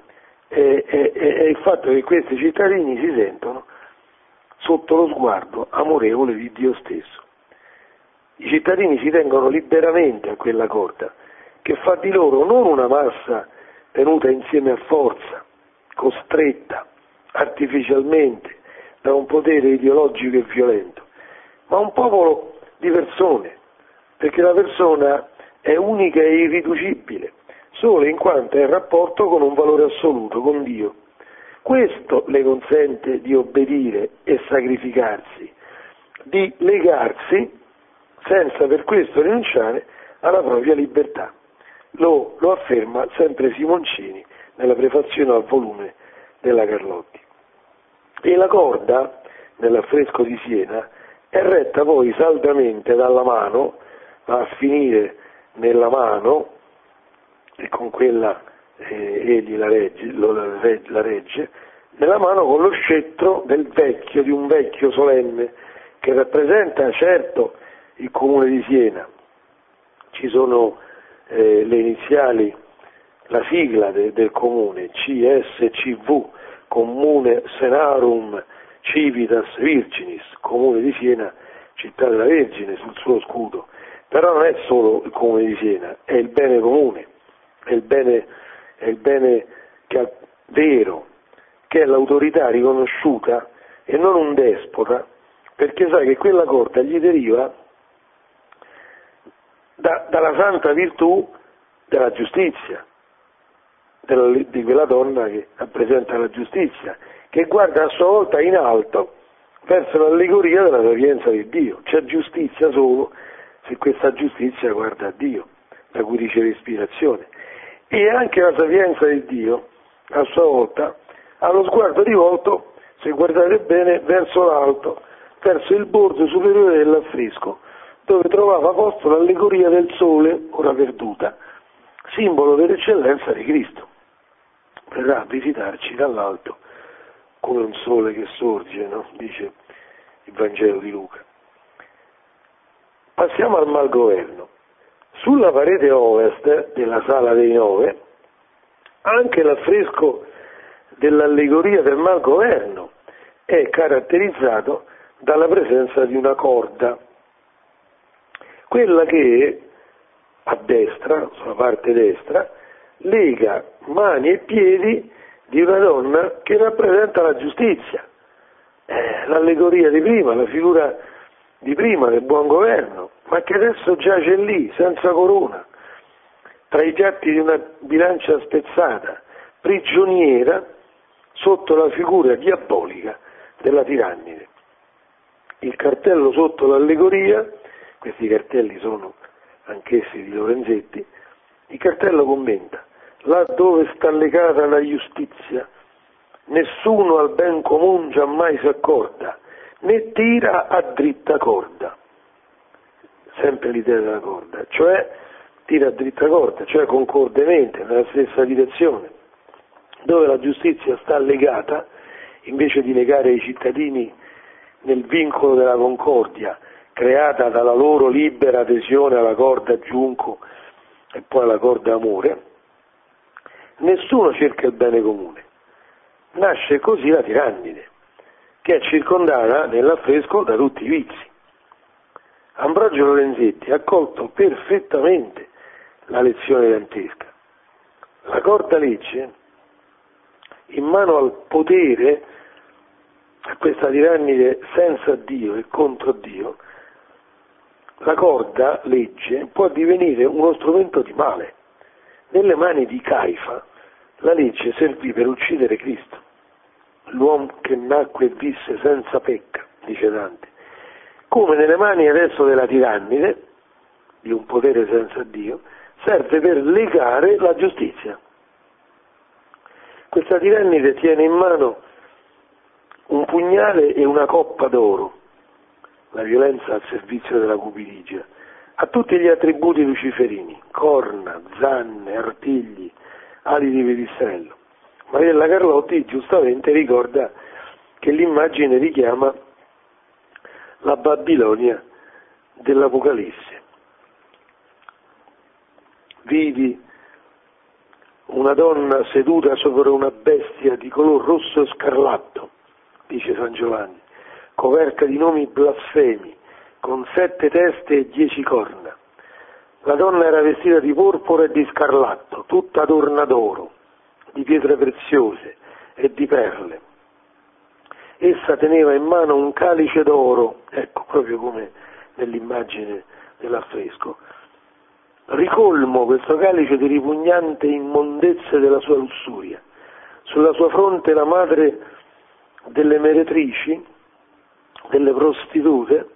è il fatto che questi cittadini si sentono sotto lo sguardo amorevole di Dio stesso. I cittadini si tengono liberamente a quella corda, che fa di loro non una massa tenuta insieme a forza, costretta artificialmente da un potere ideologico e violento, ma un popolo di persone, perché la persona è unica e irriducibile, solo in quanto è in rapporto con un valore assoluto, con Dio. Questo le consente di obbedire e sacrificarsi, di legarsi senza per questo rinunciare alla propria libertà. Lo afferma sempre Simoncini nella prefazione al volume della Carlotti. E la corda, nell'affresco di Siena, è retta poi saldamente dalla mano, va a finire nella mano, e con quella egli la regge, nella mano con lo scettro di un vecchio solenne, che rappresenta certo il comune di Siena. Ci sono le iniziali, la sigla del comune, CSCV, Comune Senarum Civitas Virginis, comune di Siena, città della Vergine sul suo scudo. Però non è solo il comune di Siena, è il bene comune, è il bene vero, che è l'autorità riconosciuta e non un despota, perché sai che quella corda gli deriva dalla santa virtù della giustizia, di quella donna che rappresenta la giustizia, che guarda a sua volta in alto verso l'allegoria della sapienza di Dio. C'è giustizia solo se questa giustizia guarda a Dio, da cui riceve ispirazione. E anche la sapienza di Dio, a sua volta, ha lo sguardo rivolto, se guardate bene, verso l'alto, verso il bordo superiore dell'affresco, dove trovava posto l'allegoria del sole, ora perduta, simbolo dell'eccellenza di Cristo. Verrà a visitarci dall'alto come un sole che sorge, no? Dice il Vangelo di Luca. Passiamo al malgoverno. Sulla parete ovest della Sala dei Nove, anche l'affresco dell'allegoria del malgoverno è caratterizzato dalla presenza di una corda, quella che a destra, sulla parte destra, lega mani e piedi di una donna che rappresenta la giustizia. L'allegoria di prima, la figura di prima del buon governo, ma che adesso giace lì, senza corona, tra i piatti di una bilancia spezzata, prigioniera sotto la figura diabolica della tirannide. Il cartello sotto l'allegoria, questi cartelli sono anch'essi di Lorenzetti, il cartello commenta: là dove sta legata la giustizia, nessuno al ben comune giammai si accorda, né tira a dritta corda. Sempre l'idea della corda, cioè tira a dritta corda, cioè concordemente, nella stessa direzione. Dove la giustizia sta legata, invece di legare i cittadini nel vincolo della concordia, creata dalla loro libera adesione alla corda giunco e poi alla corda amore, nessuno cerca il bene comune. Nasce così la tirannide, che è circondata nell'affresco da tutti i vizi. Ambrogio Lorenzetti ha colto perfettamente la lezione dantesca. La corda legge, in mano al potere, a questa tirannide senza Dio e contro Dio, la corda legge può divenire uno strumento di male. Nelle mani di Caifa la legge servì per uccidere Cristo, l'uomo che nacque e visse senza pecca, dice Dante, come nelle mani adesso della tirannide, di un potere senza Dio, serve per legare la giustizia. Questa tirannide tiene in mano un pugnale e una coppa d'oro, la violenza al servizio della cupidigia, ha tutti gli attributi luciferini, corna, zanne, artigli, ali di pipistrello. Mariella Carlotti giustamente ricorda che l'immagine richiama la Babilonia dell'Apocalisse. Vidi una donna seduta sopra una bestia di color rosso e scarlatto, dice San Giovanni, coperta di nomi blasfemi, con 7 teste e 10 corna. La donna era vestita di porpora e di scarlatto, tutta adorna d'oro, di pietre preziose e di perle. Essa teneva in mano un calice d'oro, ecco, proprio come nell'immagine dell'affresco. Ricolmo questo calice di ripugnante immondezze della sua lussuria. Sulla sua fronte la madre delle meretrici, delle prostitute,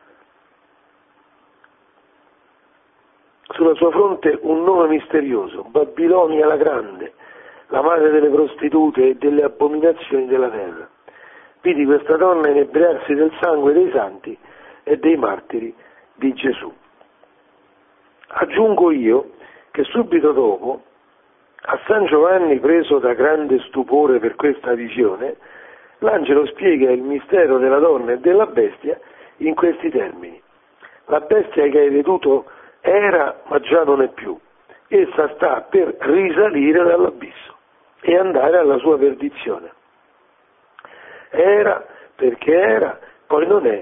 sulla sua fronte un nome misterioso, Babilonia la Grande, la madre delle prostitute e delle abominazioni della terra. Vidi questa donna inebriarsi del sangue dei santi e dei martiri di Gesù. Aggiungo io che subito dopo, a San Giovanni, preso da grande stupore per questa visione, l'angelo spiega il mistero della donna e della bestia in questi termini. La bestia che hai veduto era, ma già non è più. Essa sta per risalire dall'abisso e andare alla sua perdizione. Era perché era, poi non è,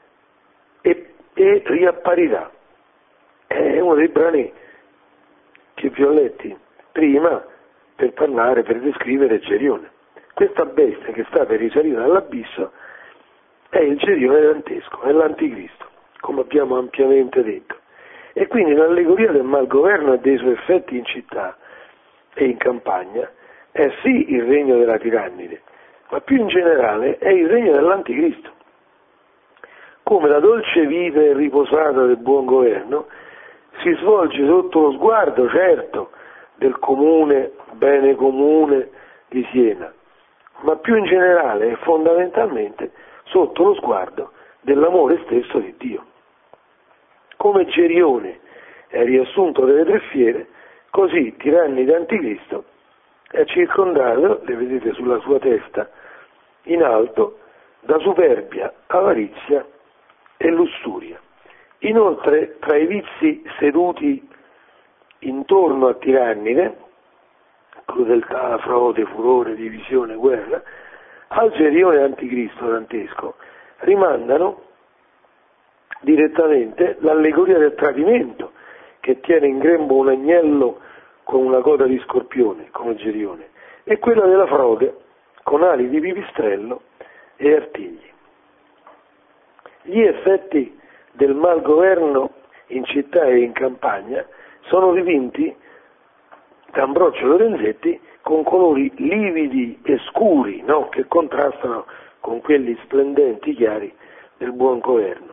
e riapparirà. È uno dei brani che vi ho letti prima per parlare, per descrivere Gerione. Questa bestia che sta per risalire dall'abisso è il Gerione dantesco, è l'anticristo, come abbiamo ampiamente detto. E quindi l'allegoria del malgoverno e dei suoi effetti in città e in campagna è sì il regno della tirannide, ma più in generale è il regno dell'anticristo. Come la dolce vita e riposata del buon governo si svolge sotto lo sguardo, certo, del comune, bene comune di Siena, ma più in generale e fondamentalmente sotto lo sguardo dell'amore stesso di Dio. Come Gerione è riassunto delle tre fiere, così tirannide anticristo è circondato, le vedete sulla sua testa, in alto, da superbia, avarizia e lussuria. Inoltre, tra i vizi seduti intorno a tirannide, crudeltà, frode, furore, divisione, guerra, al Gerione anticristo dantesco rimandano direttamente l'allegoria del tradimento, che tiene in grembo un agnello con una coda di scorpione, come Gerione, e quella della frode, con ali di pipistrello e artigli. Gli effetti del malgoverno in città e in campagna sono dipinti da Ambrogio Lorenzetti con colori lividi e scuri, no? Che contrastano con quelli splendenti, chiari del buon governo.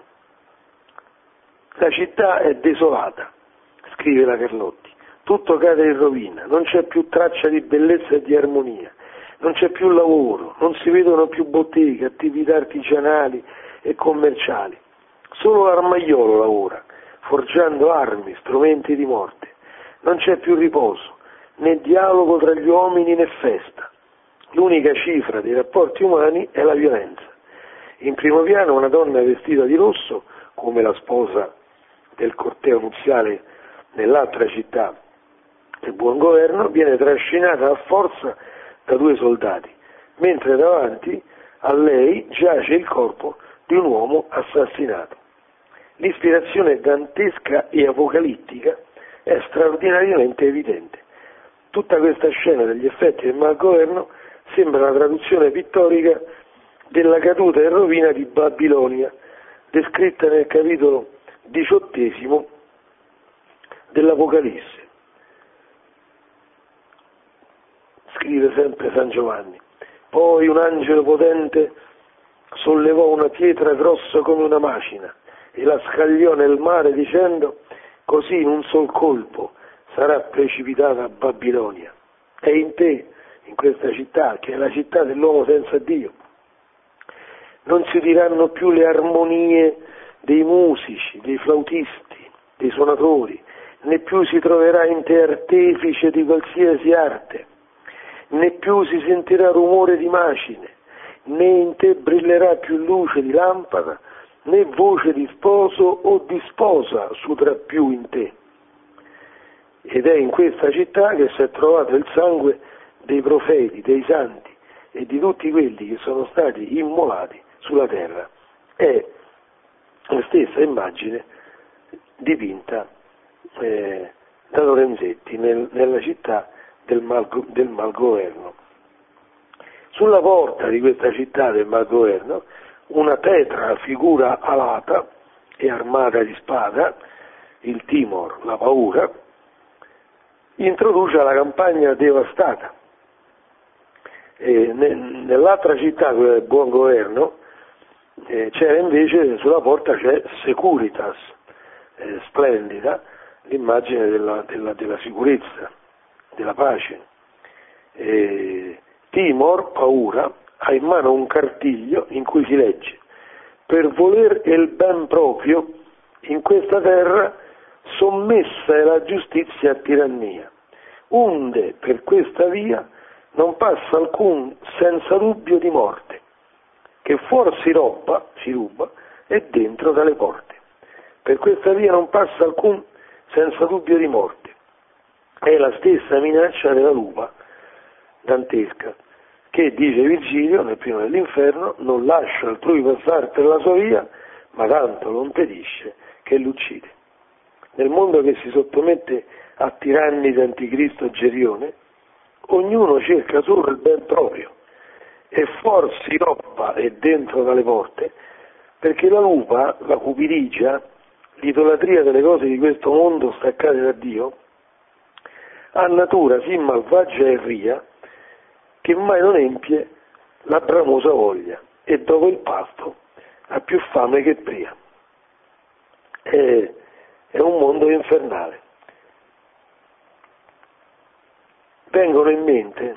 La città è desolata, scrive la Carlotti, tutto cade in rovina, non c'è più traccia di bellezza e di armonia, non c'è più lavoro, non si vedono più botteghe, attività artigianali e commerciali, solo l'armaiolo lavora, forgiando armi, strumenti di morte, non c'è più riposo, né dialogo tra gli uomini né festa, l'unica cifra dei rapporti umani è la violenza. In primo piano una donna vestita di rosso, come la sposa del corteo nuziale nell'altra città del buon governo, viene trascinata a forza da due soldati, mentre davanti a lei giace il corpo di un uomo assassinato. L'ispirazione dantesca e apocalittica è straordinariamente evidente. Tutta questa scena degli effetti del malgoverno sembra la traduzione pittorica della caduta e rovina di Babilonia, descritta nel capitolo 18 dell'Apocalisse. Scrive sempre San Giovanni. Poi un angelo potente sollevò una pietra grossa come una macina e la scagliò nel mare dicendo: così in un sol colpo sarà precipitata a Babilonia. E in te, in questa città, che è la città dell'uomo senza Dio, non si diranno più le armonie dei musici, dei flautisti, dei suonatori, né più si troverà in te artefice di qualsiasi arte, né più si sentirà rumore di macine, né in te brillerà più luce di lampada, né voce di sposo o di sposa sudrà più in te. Ed è in questa città che si è trovato il sangue dei profeti, dei santi e di tutti quelli che sono stati immolati sulla terra. È la stessa immagine dipinta da Lorenzetti nella città del malgoverno. Sulla porta di questa città del malgoverno una tetra figura alata e armata di spada, il timor, la paura, introduce la campagna devastata. Nell'altra città, quella del buon governo, c'era invece, sulla porta c'è Securitas, splendida, l'immagine della sicurezza, della pace. Timor, paura, ha in mano un cartiglio in cui si legge: per voler il ben proprio in questa terra sommessa è la giustizia a tirannia, onde per questa via non passa alcun senza dubbio di morte, che fuor si ruba e dentro dalle porte. Per questa via non passa alcun senza dubbio di morte. È la stessa minaccia della lupa dantesca, che, dice Virgilio nel primo dell'Inferno, non lascia altrui passare per la sua via, ma tanto lo impedisce che l'uccide. Nel mondo che si sottomette a tiranni di Anticristo e Gerione, ognuno cerca solo il ben proprio e fuori si roba e dentro dalle porte, perché la lupa, la cupidigia, l'idolatria delle cose di questo mondo staccate da Dio, ha natura sì malvagia e ria che mai non empie la bramosa voglia e dopo il pasto ha più fame che pria. È un mondo infernale. Vengono in mente,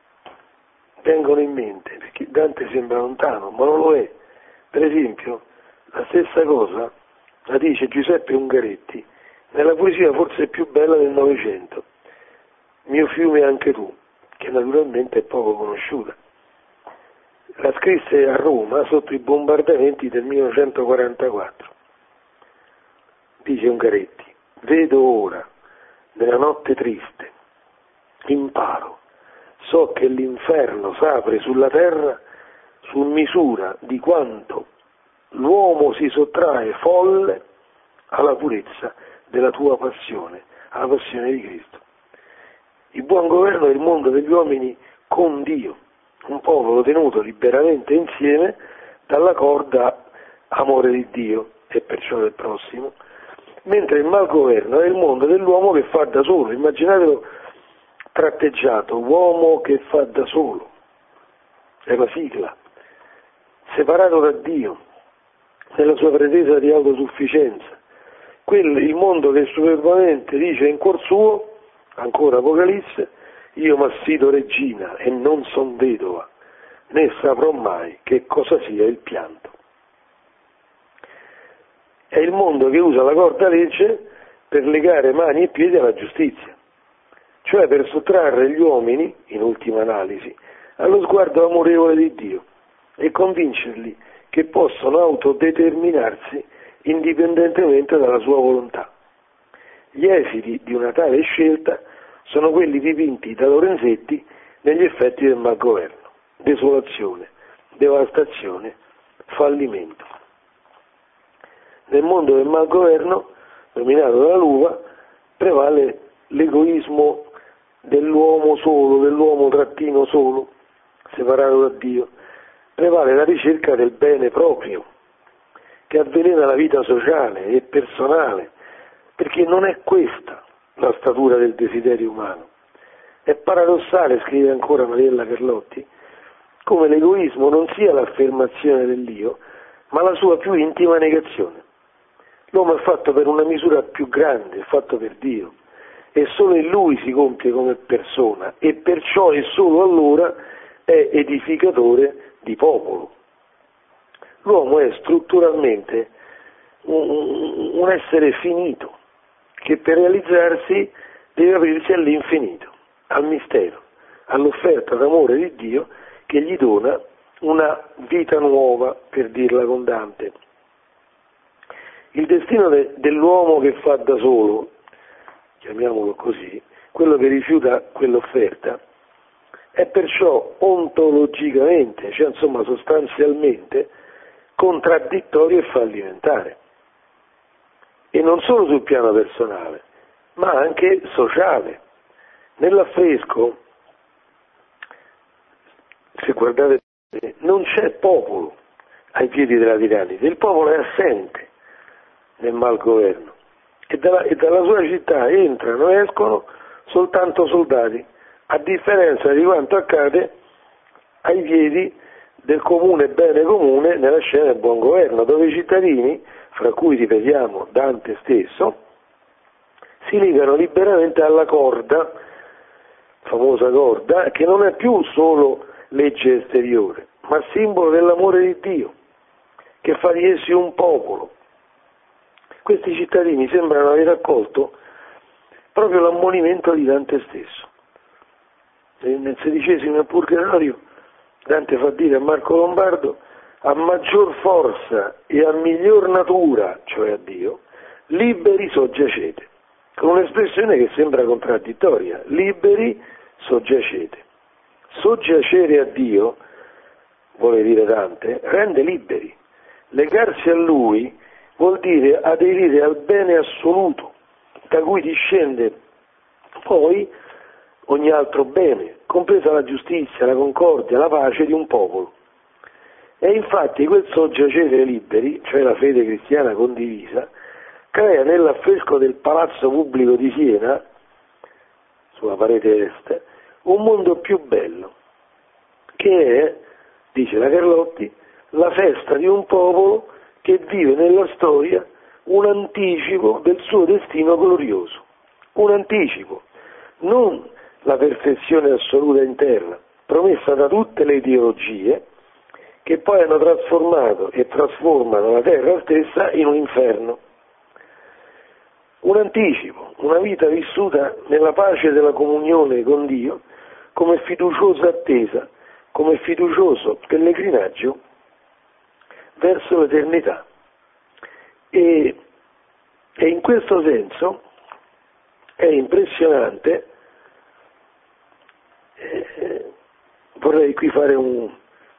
perché Dante sembra lontano, ma non lo è. Per esempio, la stessa cosa la dice Giuseppe Ungaretti nella poesia forse più bella del Novecento, Mio fiume anche tu, che naturalmente è poco conosciuta. La scrisse a Roma sotto i bombardamenti del 1944. Dice Ungaretti: vedo ora, nella notte triste, imparo, so che l'inferno s'apre sulla terra su misura di quanto l'uomo si sottrae folle alla purezza della tua passione, alla passione di Cristo. Il buon governo è il mondo degli uomini con Dio, un popolo tenuto liberamente insieme dalla corda amore di Dio e perciò del prossimo, mentre il malgoverno è il mondo dell'uomo che fa da solo. Immaginatelo tratteggiato, uomo che fa da solo, è la sigla, separato da Dio, nella sua pretesa di autosufficienza. Quello è il mondo che superbamente dice in cuor suo, ancora Apocalisse, io m'affido regina e non son vedova, né saprò mai che cosa sia il pianto. È il mondo che usa la corda legge per legare mani e piedi alla giustizia, cioè per sottrarre gli uomini, in ultima analisi, allo sguardo amorevole di Dio e convincerli che possono autodeterminarsi indipendentemente dalla sua volontà. Gli esiti di una tale scelta sono quelli dipinti da Lorenzetti negli effetti del malgoverno: desolazione, devastazione, fallimento. Nel mondo del malgoverno, dominato dalla lupa, prevale l'egoismo dell'uomo solo, dell'uomo trattino solo, separato da Dio. Prevale la ricerca del bene proprio, che avvelena la vita sociale e personale, perché non è questa la statura del desiderio umano. È paradossale, scrive ancora Mariella Carlotti, come l'egoismo non sia l'affermazione dell'io, ma la sua più intima negazione. L'uomo è fatto per una misura più grande, è fatto per Dio, e solo in Lui si compie come persona, e perciò e solo allora è edificatore di popolo. L'uomo è strutturalmente un essere finito, che per realizzarsi deve aprirsi all'infinito, al mistero, all'offerta d'amore di Dio che gli dona una vita nuova, per dirla con Dante. Il destino dell'uomo che fa da solo, chiamiamolo così, quello che rifiuta quell'offerta, è perciò ontologicamente, cioè insomma sostanzialmente, contraddittorio e fallimentare. E non solo sul piano personale, ma anche sociale. Nell'affresco, se guardate, non c'è popolo ai piedi della tirannide, il popolo è assente nel malgoverno e dalla sua città entrano e escono soltanto soldati, a differenza di quanto accade ai piedi del comune bene comune nella scena del buon governo, dove i cittadini, fra cui ripetiamo Dante stesso, si legano liberamente alla corda, famosa corda, che non è più solo legge esteriore, ma simbolo dell'amore di Dio, che fa di essi un popolo. Questi cittadini sembrano aver accolto proprio l'ammonimento di Dante stesso. Nel XVI Purgatorio Dante fa dire a Marco Lombardo: a maggior forza e a miglior natura, cioè a Dio, liberi soggiacete, con un'espressione che sembra contraddittoria: liberi soggiacete. Soggiacere a Dio, vuole dire Dante, rende liberi. Legarsi a Lui vuol dire aderire al bene assoluto, da cui discende poi ogni altro bene, compresa la giustizia, la concordia, la pace di un popolo. E infatti quel soggiacere liberi, cioè la fede cristiana condivisa, crea nell'affresco del Palazzo Pubblico di Siena, sulla parete est, un mondo più bello, che è, dice la Carlotti, la festa di un popolo che vive nella storia un anticipo del suo destino glorioso. Un anticipo, non la perfezione assoluta in terra, promessa da tutte le ideologie, che poi hanno trasformato e trasformano la terra stessa in un inferno. Un anticipo, una vita vissuta nella pace della comunione con Dio, come fiduciosa attesa, come fiducioso pellegrinaggio verso l'eternità. E in questo senso è impressionante, vorrei qui fare una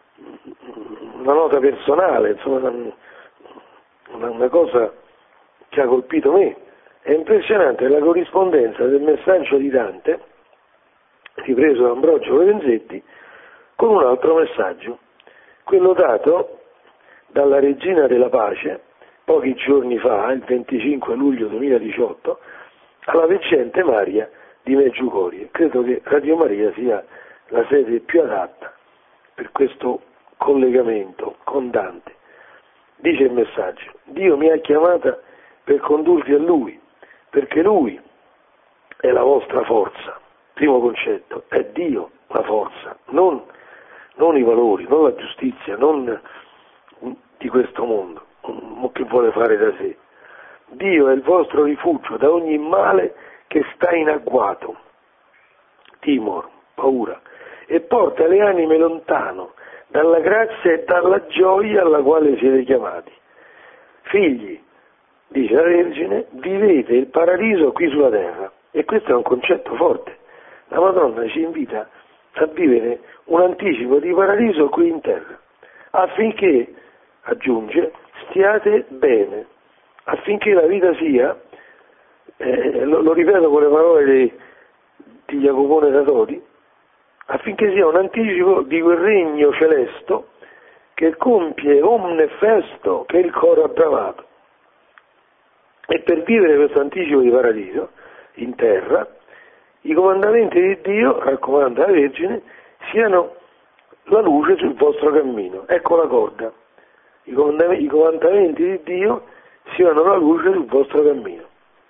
nota personale, insomma una cosa che ha colpito me. È impressionante la corrispondenza del messaggio di Dante, ripreso da Ambrogio Lorenzetti, con un altro messaggio, quello dato dalla Regina della Pace, pochi giorni fa, il 25 luglio 2018, alla veggente Maria di Meggiugorie. Credo che Radio Maria sia la sede più adatta per questo collegamento con Dante. Dice il messaggio: Dio mi ha chiamata per condurvi a Lui, perché Lui è la vostra forza. Primo concetto, è Dio la forza, non i valori, non la giustizia, non di questo mondo, che vuole fare da sé. Dio è il vostro rifugio da ogni male che sta in agguato, timor, paura, e porta le anime lontano dalla grazia e dalla gioia alla quale siete chiamati. Figli, dice la Vergine, vivete il paradiso qui sulla terra. E questo è un concetto forte. La Madonna ci invita a vivere un anticipo di paradiso qui in terra, affinché, aggiunge, stiate bene, affinché la vita sia, lo ripeto con le parole di Jacopone da Todi, affinché sia un anticipo di quel regno celesto che compie omne festo che il coro ha bramato. E per vivere questo anticipo di paradiso in terra, i comandamenti di Dio, raccomanda la Vergine, siano la luce sul vostro cammino. Ecco la corda. I comandamenti di Dio siano la luce sul vostro cammino.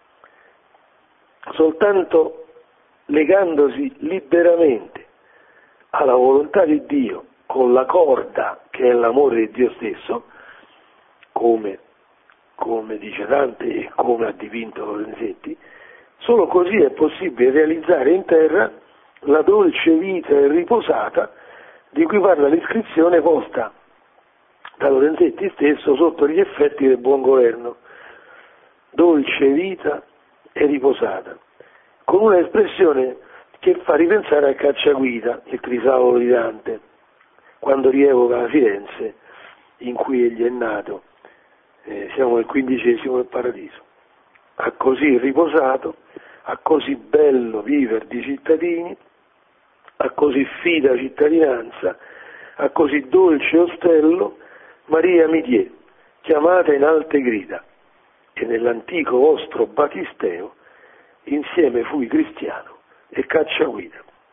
Soltanto legandosi liberamente alla volontà di Dio con la corda che è l'amore di Dio stesso, come dice Dante e come ha dipinto Lorenzetti, solo così è possibile realizzare in terra la dolce vita e riposata di cui parla l'iscrizione posta da Lorenzetti stesso sotto gli effetti del buon governo. Dolce vita e riposata, con una espressione che fa ripensare a Cacciaguida, il Trisavolo di Dante, quando rievoca la Firenze in cui egli è nato. Siamo nel 15° del paradiso. Ha così riposato, ha così bello viver di cittadini, ha così fida cittadinanza, ha così dolce ostello Maria Midiè, chiamata in alte grida, e nell'antico vostro battisteo insieme fui cristiano e Cacciaguida.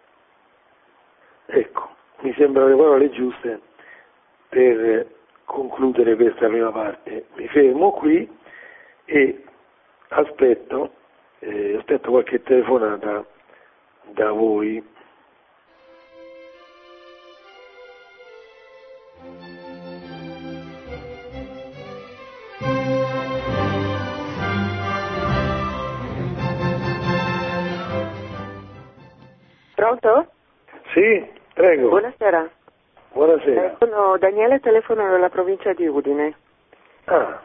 Ecco, mi sembrano le parole giuste per concludere questa prima parte. Mi fermo qui e aspetto qualche telefonata da voi. Pronto? Sì, prego. Buonasera. Buonasera. Sono Daniele, telefono dalla provincia di Udine. Ah,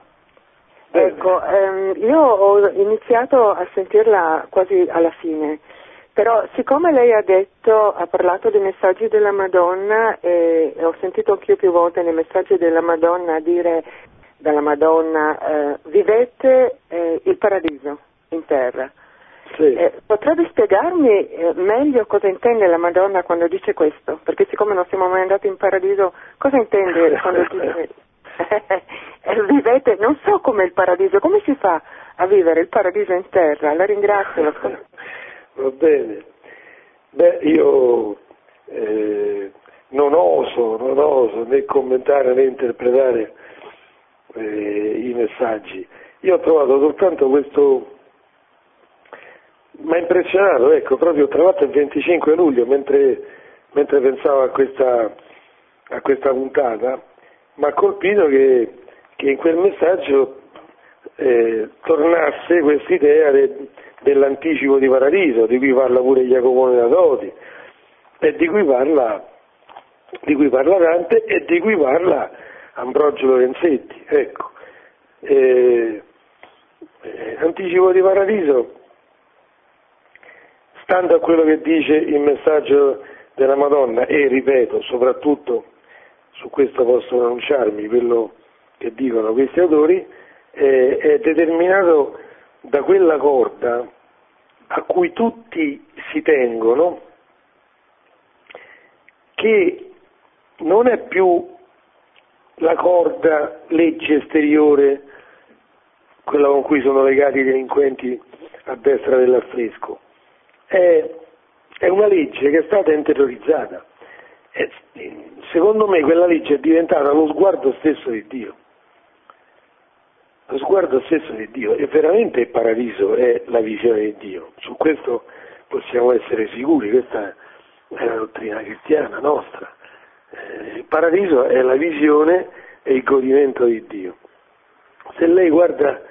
bene. Ecco, io ho iniziato a sentirla quasi alla fine, Però siccome lei ha parlato dei messaggi della Madonna e ho sentito anch'io più volte nei messaggi della Madonna dire dalla Madonna vivete il paradiso in terra. Sì. Potrebbe spiegarmi meglio cosa intende la Madonna quando dice questo? Perché siccome non siamo mai andati in paradiso, cosa intende quando dice vivete, non so com'è il paradiso, come si fa a vivere il paradiso in terra? La ringrazio. Va bene. Beh, io non oso né commentare né interpretare i messaggi. Io ho trovato soltanto questo, mi ha impressionato, ecco, proprio tra l'altro il 25 luglio, mentre pensavo a questa puntata, mi ha colpito che in quel messaggio tornasse quest'idea dell'anticipo di paradiso, di cui parla pure Jacopone da Toti, e di cui parla Dante e di cui parla Ambrogio Lorenzetti, ecco. Anticipo di paradiso, stando a quello che dice il messaggio della Madonna, e ripeto, soprattutto su questo posso pronunciarmi, quello che dicono questi autori, è determinato da quella corda a cui tutti si tengono, che non è più la corda legge esteriore, quella con cui sono legati i delinquenti a destra dell'affresco, è una legge che è stata interiorizzata. Secondo me quella legge è diventata lo sguardo stesso di Dio. Lo sguardo stesso di Dio, e veramente il paradiso è la visione di Dio, su questo possiamo essere sicuri, questa è la dottrina cristiana nostra. Il paradiso è la visione e il godimento di Dio. Se lei guarda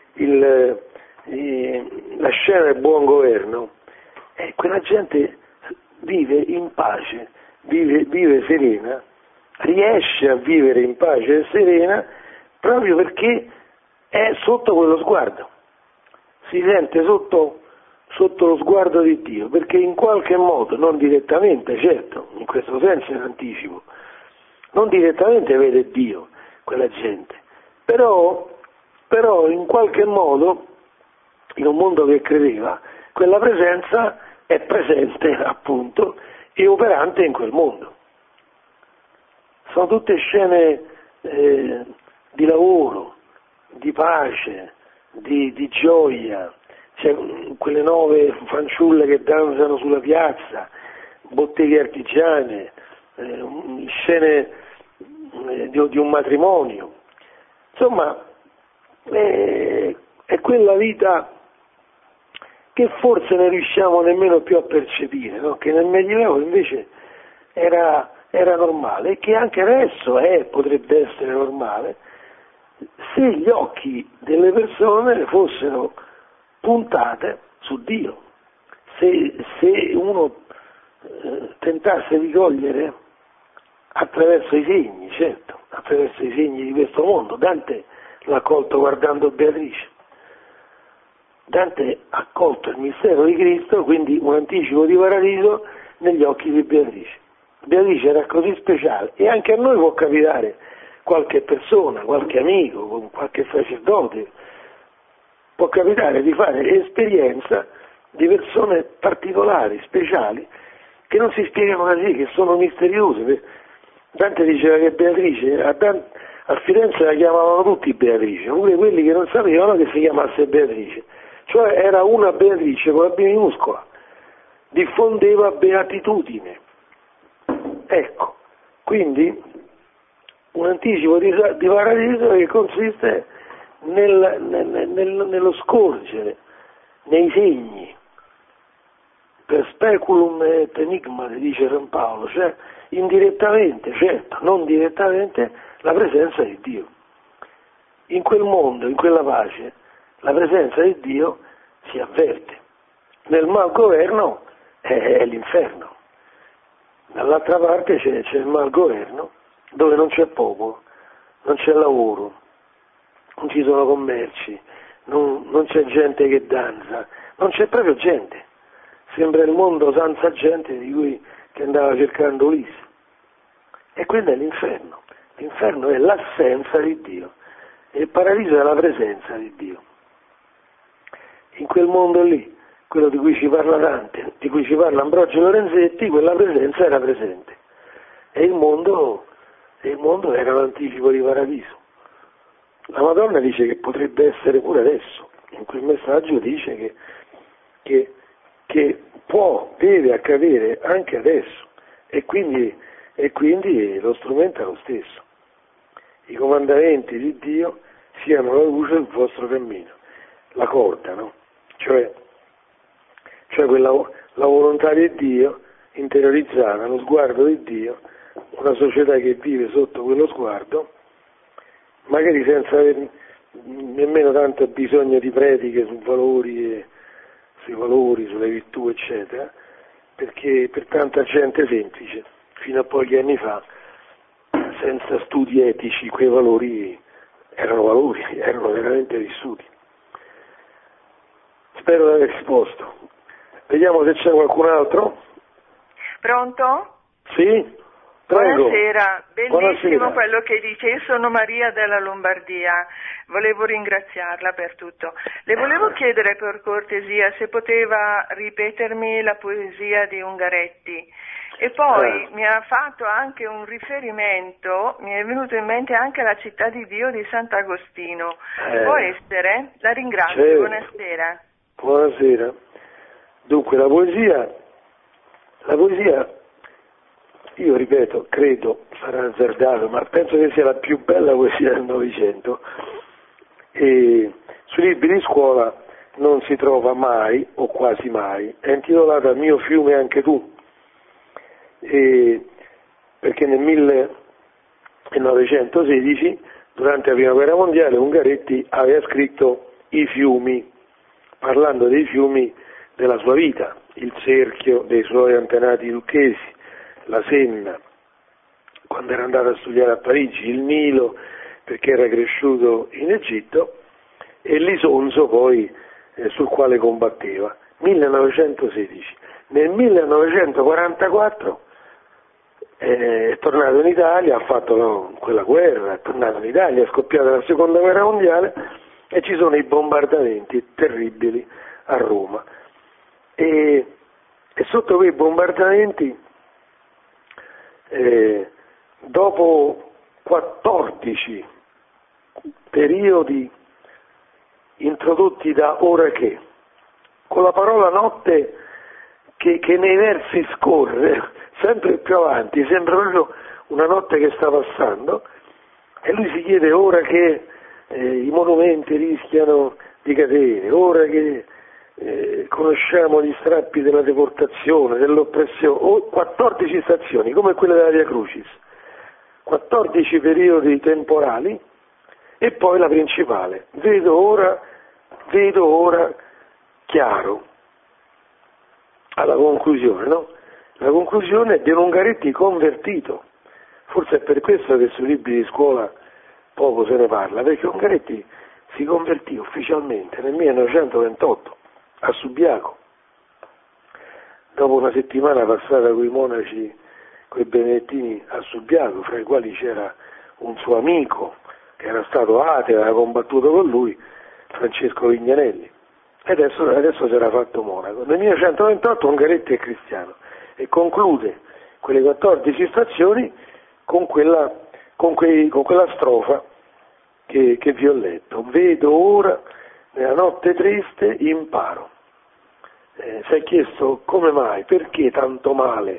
la scena del buon governo, quella gente vive in pace, vive serena, riesce a vivere in pace e serena proprio perché è sotto quello sguardo, si sente sotto lo sguardo di Dio, perché in qualche modo, non direttamente, certo, in questo senso è un anticipo, non direttamente vede Dio quella gente, però in qualche modo, in un mondo che credeva, quella presenza è presente appunto e operante in quel mondo. Sono tutte scene di lavoro, di pace, di gioia, c'è quelle 9 fanciulle che danzano sulla piazza, botteghe artigiane, scene di un matrimonio, insomma è quella vita che forse non riusciamo nemmeno più a percepire, no? Che nel Medioevo invece era normale e che anche adesso potrebbe essere normale, se gli occhi delle persone fossero puntate su Dio, se uno tentasse di cogliere attraverso i segni, certo, attraverso i segni di questo mondo. Dante l'ha colto guardando Beatrice. Dante ha colto il mistero di Cristo, quindi un anticipo di paradiso negli occhi di Beatrice. Beatrice era così speciale, e anche a noi può capitare, qualche persona, qualche amico, qualche sacerdote, può capitare di fare esperienza di persone particolari, speciali, che non si spiegano da sé, che sono misteriose. Dante diceva che Beatrice, a Firenze la chiamavano tutti Beatrice, pure quelli che non sapevano che si chiamasse Beatrice, cioè era una Beatrice con la B minuscola, diffondeva beatitudine. Ecco, quindi un anticipo di paradiso che consiste nello scorgere, nei segni, per speculum et enigma, dice San Paolo, cioè indirettamente, certo, non direttamente, la presenza di Dio. In quel mondo, in quella pace, la presenza di Dio si avverte. Nel malgoverno è l'inferno. Dall'altra parte c'è il malgoverno, dove non c'è popolo, non c'è lavoro, non ci sono commerci, non c'è gente che danza, non c'è proprio gente. sembra il mondo senza gente di cui che andava cercando Ulisse. E quello è l'inferno. L'inferno è l'assenza di Dio, e il paradiso è la presenza di Dio. In quel mondo lì, quello di cui ci parla Dante, di cui ci parla Ambrogio Lorenzetti, quella presenza era presente. E il mondo era l'anticipo di paradiso. La Madonna dice che potrebbe essere pure adesso. In quel messaggio dice che può, deve accadere anche adesso. E quindi lo strumento è lo stesso. I comandamenti di Dio siano la luce del vostro cammino. La corda, no? Cioè la volontà di Dio interiorizzata, lo sguardo di Dio, una società che vive sotto quello sguardo, magari senza avere nemmeno tanto bisogno di prediche sui valori, sulle virtù, eccetera, perché per tanta gente semplice, fino a pochi anni fa, senza studi etici, quei valori, erano veramente vissuti. Spero di aver risposto. Vediamo se c'è qualcun altro. Pronto? Sì? Prego. Buonasera, bellissimo. Buonasera. Quello che dice. Io sono Maria della Lombardia, volevo ringraziarla per tutto. Le volevo chiedere per cortesia se poteva ripetermi la poesia di Ungaretti. E poi mi ha fatto anche un riferimento, mi è venuto in mente anche la città di Dio di Sant'Agostino. Può essere? La ringrazio, certo. Buonasera. Buonasera. Dunque la poesia, io ripeto, credo, sarà azzardato, ma penso che sia la più bella poesia del Novecento. E sui libri di scuola non si trova mai, o quasi mai. È intitolata Mio fiume anche tu, perché nel 1916, durante la Prima Guerra Mondiale, Ungaretti aveva scritto I fiumi, parlando dei fiumi della sua vita, il cerchio dei suoi antenati lucchesi, la Senna, quando era andato a studiare a Parigi, il Nilo, perché era cresciuto in Egitto, e l'Isonzo poi sul quale combatteva. 1916. Nel 1944 è tornato in Italia, ha fatto quella guerra, è tornato in Italia, è scoppiata la seconda guerra mondiale e ci sono i bombardamenti terribili a Roma. E sotto quei bombardamenti, dopo 14 periodi introdotti da Ora che, con la parola notte che nei versi scorre sempre più avanti, sembra proprio una notte che sta passando, e lui si chiede ora che i monumenti rischiano di cadere, ora che conosciamo gli strappi della deportazione, dell'oppressione, 14 stazioni come quelle della Via Crucis, 14 periodi temporali e poi la principale, vedo ora chiaro, alla conclusione, no? La conclusione è di un Ungaretti convertito, forse è per questo che sui libri di scuola poco se ne parla, perché Ungaretti si convertì ufficialmente nel 1928 a Subiaco, dopo una settimana passata con i monaci, con i benedettini a Subiaco, fra i quali c'era un suo amico che era stato ateo, aveva combattuto con lui, Francesco Vignanelli, e adesso si era fatto monaco. Nel 1928 Ungaretti è cristiano e conclude quelle 14 stazioni con quella strofa che vi ho letto. Vedo ora nella notte triste imparo. Si è chiesto come mai, perché tanto male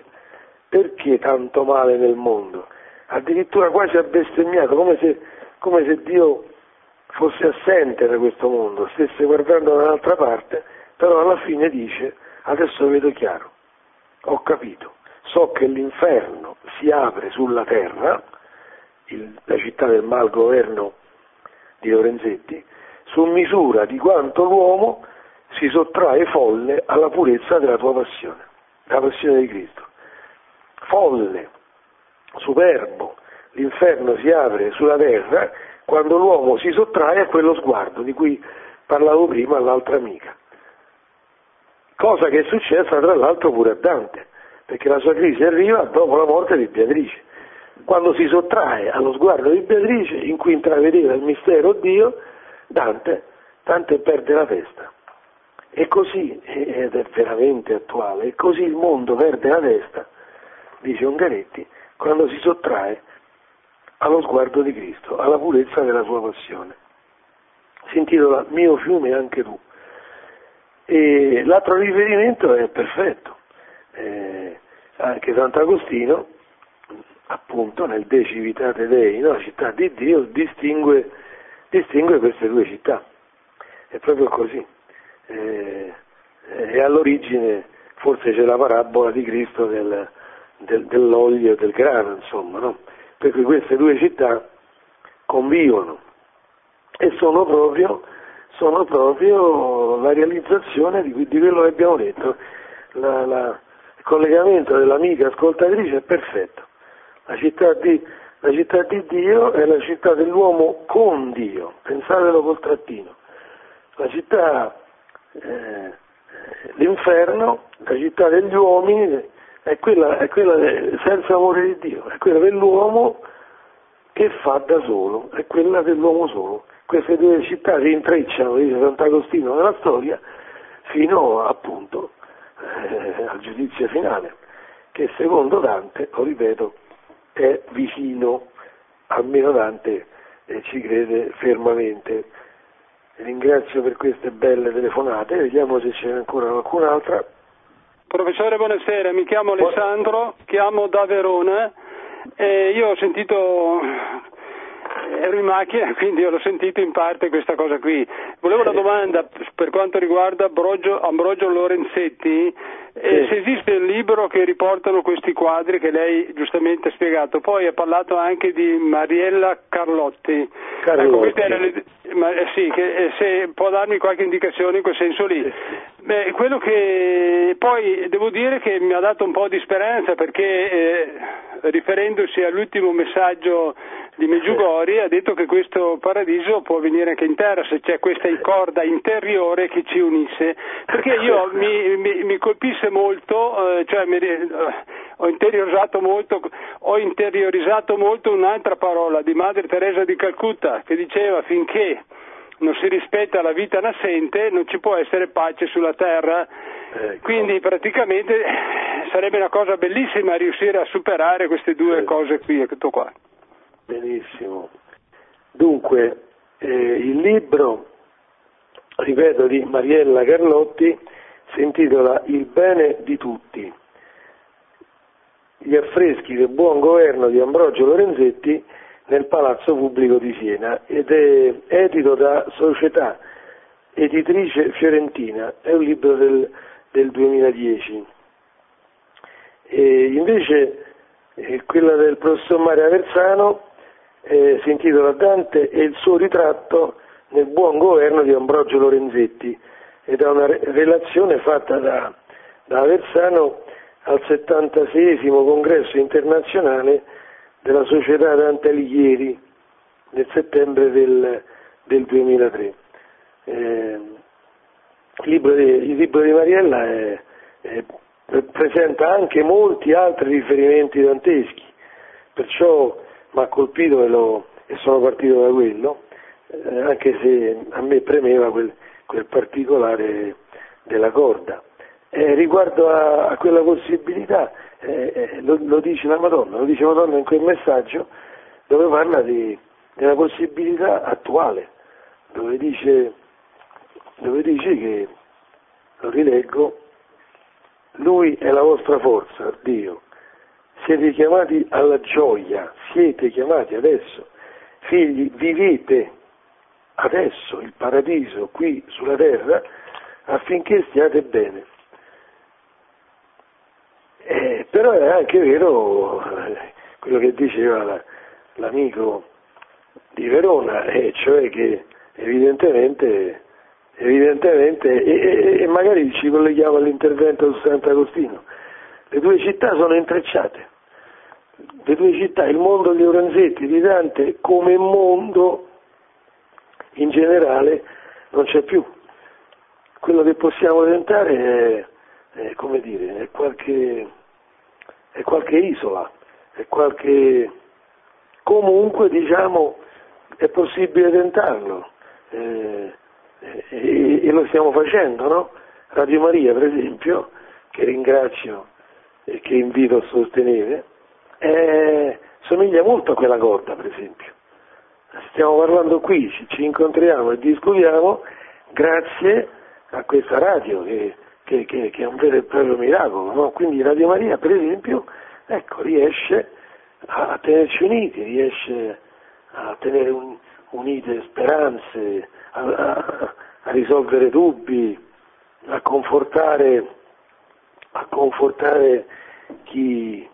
nel mondo, addirittura quasi ha bestemmiato, come se Dio fosse assente da questo mondo, stesse guardando da un'altra parte, però alla fine dice adesso vedo chiaro, ho capito, so che l'inferno si apre sulla terra, la città del malgoverno di Lorenzetti, su misura di quanto l'uomo si sottrae folle alla purezza della tua passione, la passione di Cristo. Folle, superbo, l'inferno si apre sulla terra quando l'uomo si sottrae a quello sguardo di cui parlavo prima all'altra amica. cosa che è successa tra l'altro pure a Dante, perché la sua crisi arriva dopo la morte di Beatrice, quando si sottrae allo sguardo di Beatrice in cui intravedeva il mistero Dio, Dante perde la testa. E così, ed è veramente attuale, e così il mondo perde la testa, dice Ungaretti, quando si sottrae allo sguardo di Cristo, alla purezza della sua passione. Si intitola Mio fiume anche tu. E l'altro riferimento è perfetto, anche Sant'Agostino, appunto nel De Civitate Dei, no? Città di Dio, distingue queste due città, è proprio così. E all'origine forse c'è la parabola di Cristo dell'olio e del grano, insomma, no? Per cui queste due città convivono e sono proprio la realizzazione di quello che abbiamo detto. Il collegamento dell'amica ascoltatrice è perfetto. La città di Dio è la città dell'uomo con Dio, pensatelo col trattino. La città, l'inferno, la città degli uomini, è quella senza amore di Dio, è quella dell'uomo che fa da solo, è quella dell'uomo solo. Queste due città si intrecciano, dice Sant'Agostino, nella storia, fino appunto al giudizio finale, che secondo Dante, lo ripeto, è vicino, almeno Dante ci crede fermamente. Ringrazio per queste belle telefonate, vediamo se c'è ancora qualcun'altra. Professore, buonasera, mi chiamo Alessandro, chiamo da Verona e io ho sentito, ero in macchina, quindi l'ho sentito in parte questa cosa qui. Volevo una domanda per quanto riguarda Ambrogio Lorenzetti, se esiste un libro che riportano questi quadri che lei giustamente ha spiegato. Poi ha parlato anche di Mariella Carlotti. Ecco, queste erano se può darmi qualche indicazione in quel senso lì. Beh, quello che poi devo dire che mi ha dato un po' di speranza, perché riferendosi all'ultimo messaggio di Meggiugori ha detto che questo paradiso può venire anche in terra se c'è questa corda interiore che ci unisse, perché io mi colpisse molto, ho interiorizzato molto un'altra parola di Madre Teresa di Calcutta che diceva: finché non si rispetta la vita nascente non ci può essere pace sulla terra. Quindi praticamente sarebbe una cosa bellissima riuscire a superare queste due cose qui, è tutto qua. Benissimo. Dunque, il libro, ripeto, di Mariella Carlotti si intitola Il bene di tutti, gli affreschi del buon governo di Ambrogio Lorenzetti nel Palazzo Pubblico di Siena, ed è edito da Società Editrice Fiorentina, è un libro del 2010. E invece quella del professor Mario Aversano si intitola Dante e il suo ritratto nel buon governo di Ambrogio Lorenzetti, ed è una relazione fatta da Aversano al 76esimo congresso internazionale della Società Dante Alighieri nel settembre del 2003. Il libro di Mariella presenta anche molti altri riferimenti danteschi, perciò mi ha colpito e sono partito da quello, anche se a me premeva quel particolare della corda. Riguardo a quella possibilità, lo dice la Madonna, in quel messaggio dove parla della possibilità attuale, dove dice che, lo rileggo, Lui è la vostra forza, Dio, siete chiamati alla gioia, siete chiamati adesso, figli, vivete adesso il paradiso qui sulla terra affinché stiate bene. Però è anche vero quello che diceva l'amico di Verona, cioè che evidentemente e magari ci colleghiamo all'intervento su Sant'Agostino, le due città sono intrecciate, le due città, il mondo di Lorenzetti, di Dante, come mondo in generale non c'è più. quello che possiamo tentare è come dire, è qualche isola, è qualche, comunque diciamo è possibile tentarlo, e lo stiamo facendo, no? Radio Maria per esempio, che ringrazio e che invito a sostenere, somiglia molto a quella corda per esempio. Stiamo parlando qui, ci incontriamo e discutiamo grazie a questa radio che è un vero e proprio miracolo, no? Quindi Radio Maria per esempio, ecco, riesce a tenerci uniti, riesce a tenere unite speranze, a risolvere dubbi, a confortare chi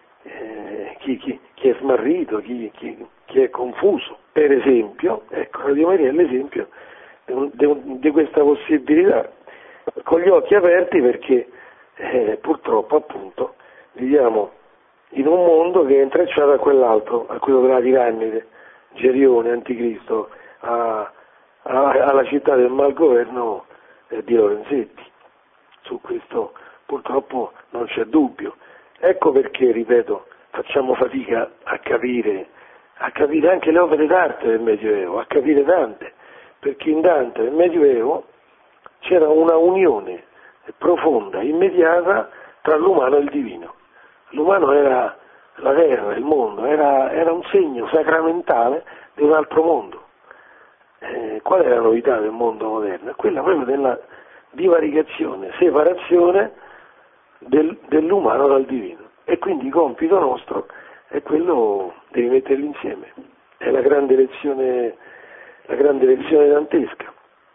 è smarrito, chi è confuso. Per esempio, ecco, Radio Maria è l'esempio di questa possibilità, con gli occhi aperti, perché purtroppo appunto viviamo in un mondo che è intrecciato a quell'altro, a quello della tirannide, Gerione, Anticristo, alla città del malgoverno di Lorenzetti. Su questo purtroppo non c'è dubbio. Ecco perché, ripeto, facciamo fatica a capire anche le opere d'arte del Medioevo, a capire Dante, perché in Dante nel Medioevo c'era una unione profonda, immediata tra l'umano e il divino. L'umano era la terra, il mondo, era un segno sacramentale di un altro mondo. Qual è la novità del mondo moderno? È quella proprio della divaricazione, separazione dell'umano dal divino. E quindi il compito nostro è quello di rimetterli insieme. È la grande lezione dantesca.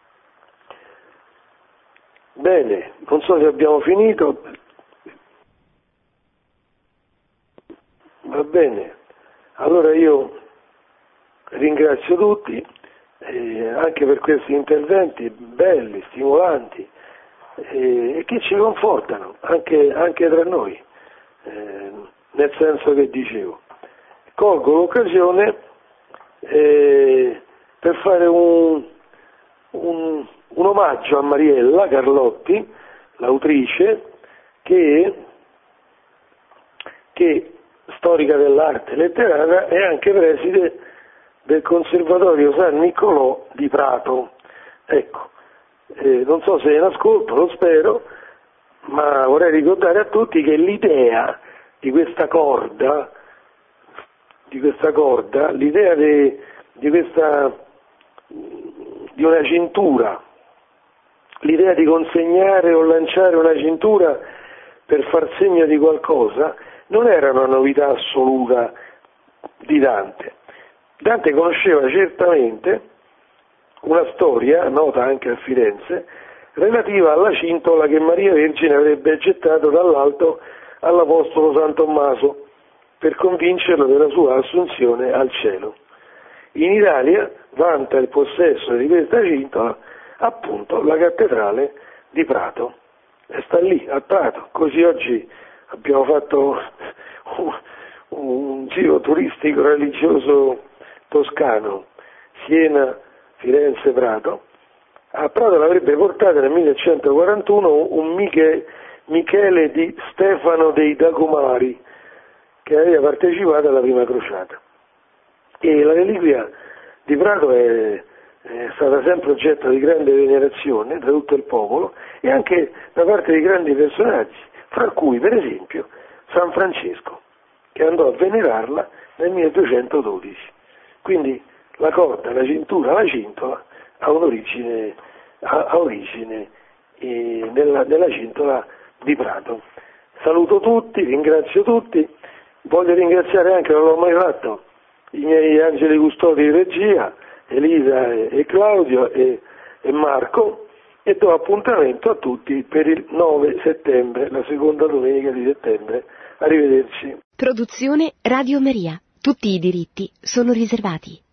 Bene, non so se abbiamo finito. Va bene, allora io ringrazio tutti, anche per questi interventi belli, stimolanti, e che ci confortano anche tra noi, nel senso che dicevo. Colgo l'occasione per fare un omaggio a Mariella Carlotti, l'autrice, che storica dell'arte letteraria, è anche preside del Conservatorio San Niccolò di Prato. Ecco, non so se è in ascolto, lo spero, ma vorrei ricordare a tutti che l'idea di questa corda, l'idea di una cintura, l'idea di consegnare o lanciare una cintura per far segno di qualcosa, non era una novità assoluta di Dante. Dante conosceva certamente una storia, nota anche a Firenze, relativa alla cintola che Maria Vergine avrebbe gettato dall'alto all'Apostolo San Tommaso per convincerlo della sua assunzione al cielo. In Italia vanta il possesso di questa cintola appunto la cattedrale di Prato, e sta lì a Prato. Così oggi abbiamo fatto un giro turistico religioso toscano, Siena, Firenze, Prato. A Prato l'avrebbe portata nel 1141 un Michele di Stefano dei Dagomari, che aveva partecipato alla prima crociata. E la reliquia di Prato è stata sempre oggetto di grande venerazione da tutto il popolo e anche da parte di grandi personaggi, fra cui per esempio San Francesco, che andò a venerarla nel 1212. Quindi la corda, la cintura, la cintola ha origine nella cintola di Prato. Saluto tutti, ringrazio tutti, voglio ringraziare anche, non l'ho mai fatto, i miei angeli custodi di regia, Elisa e Claudio e Marco, e do appuntamento a tutti per il 9 settembre, la seconda domenica di settembre. Arrivederci. Produzione Radio Maria. Tutti i diritti sono riservati.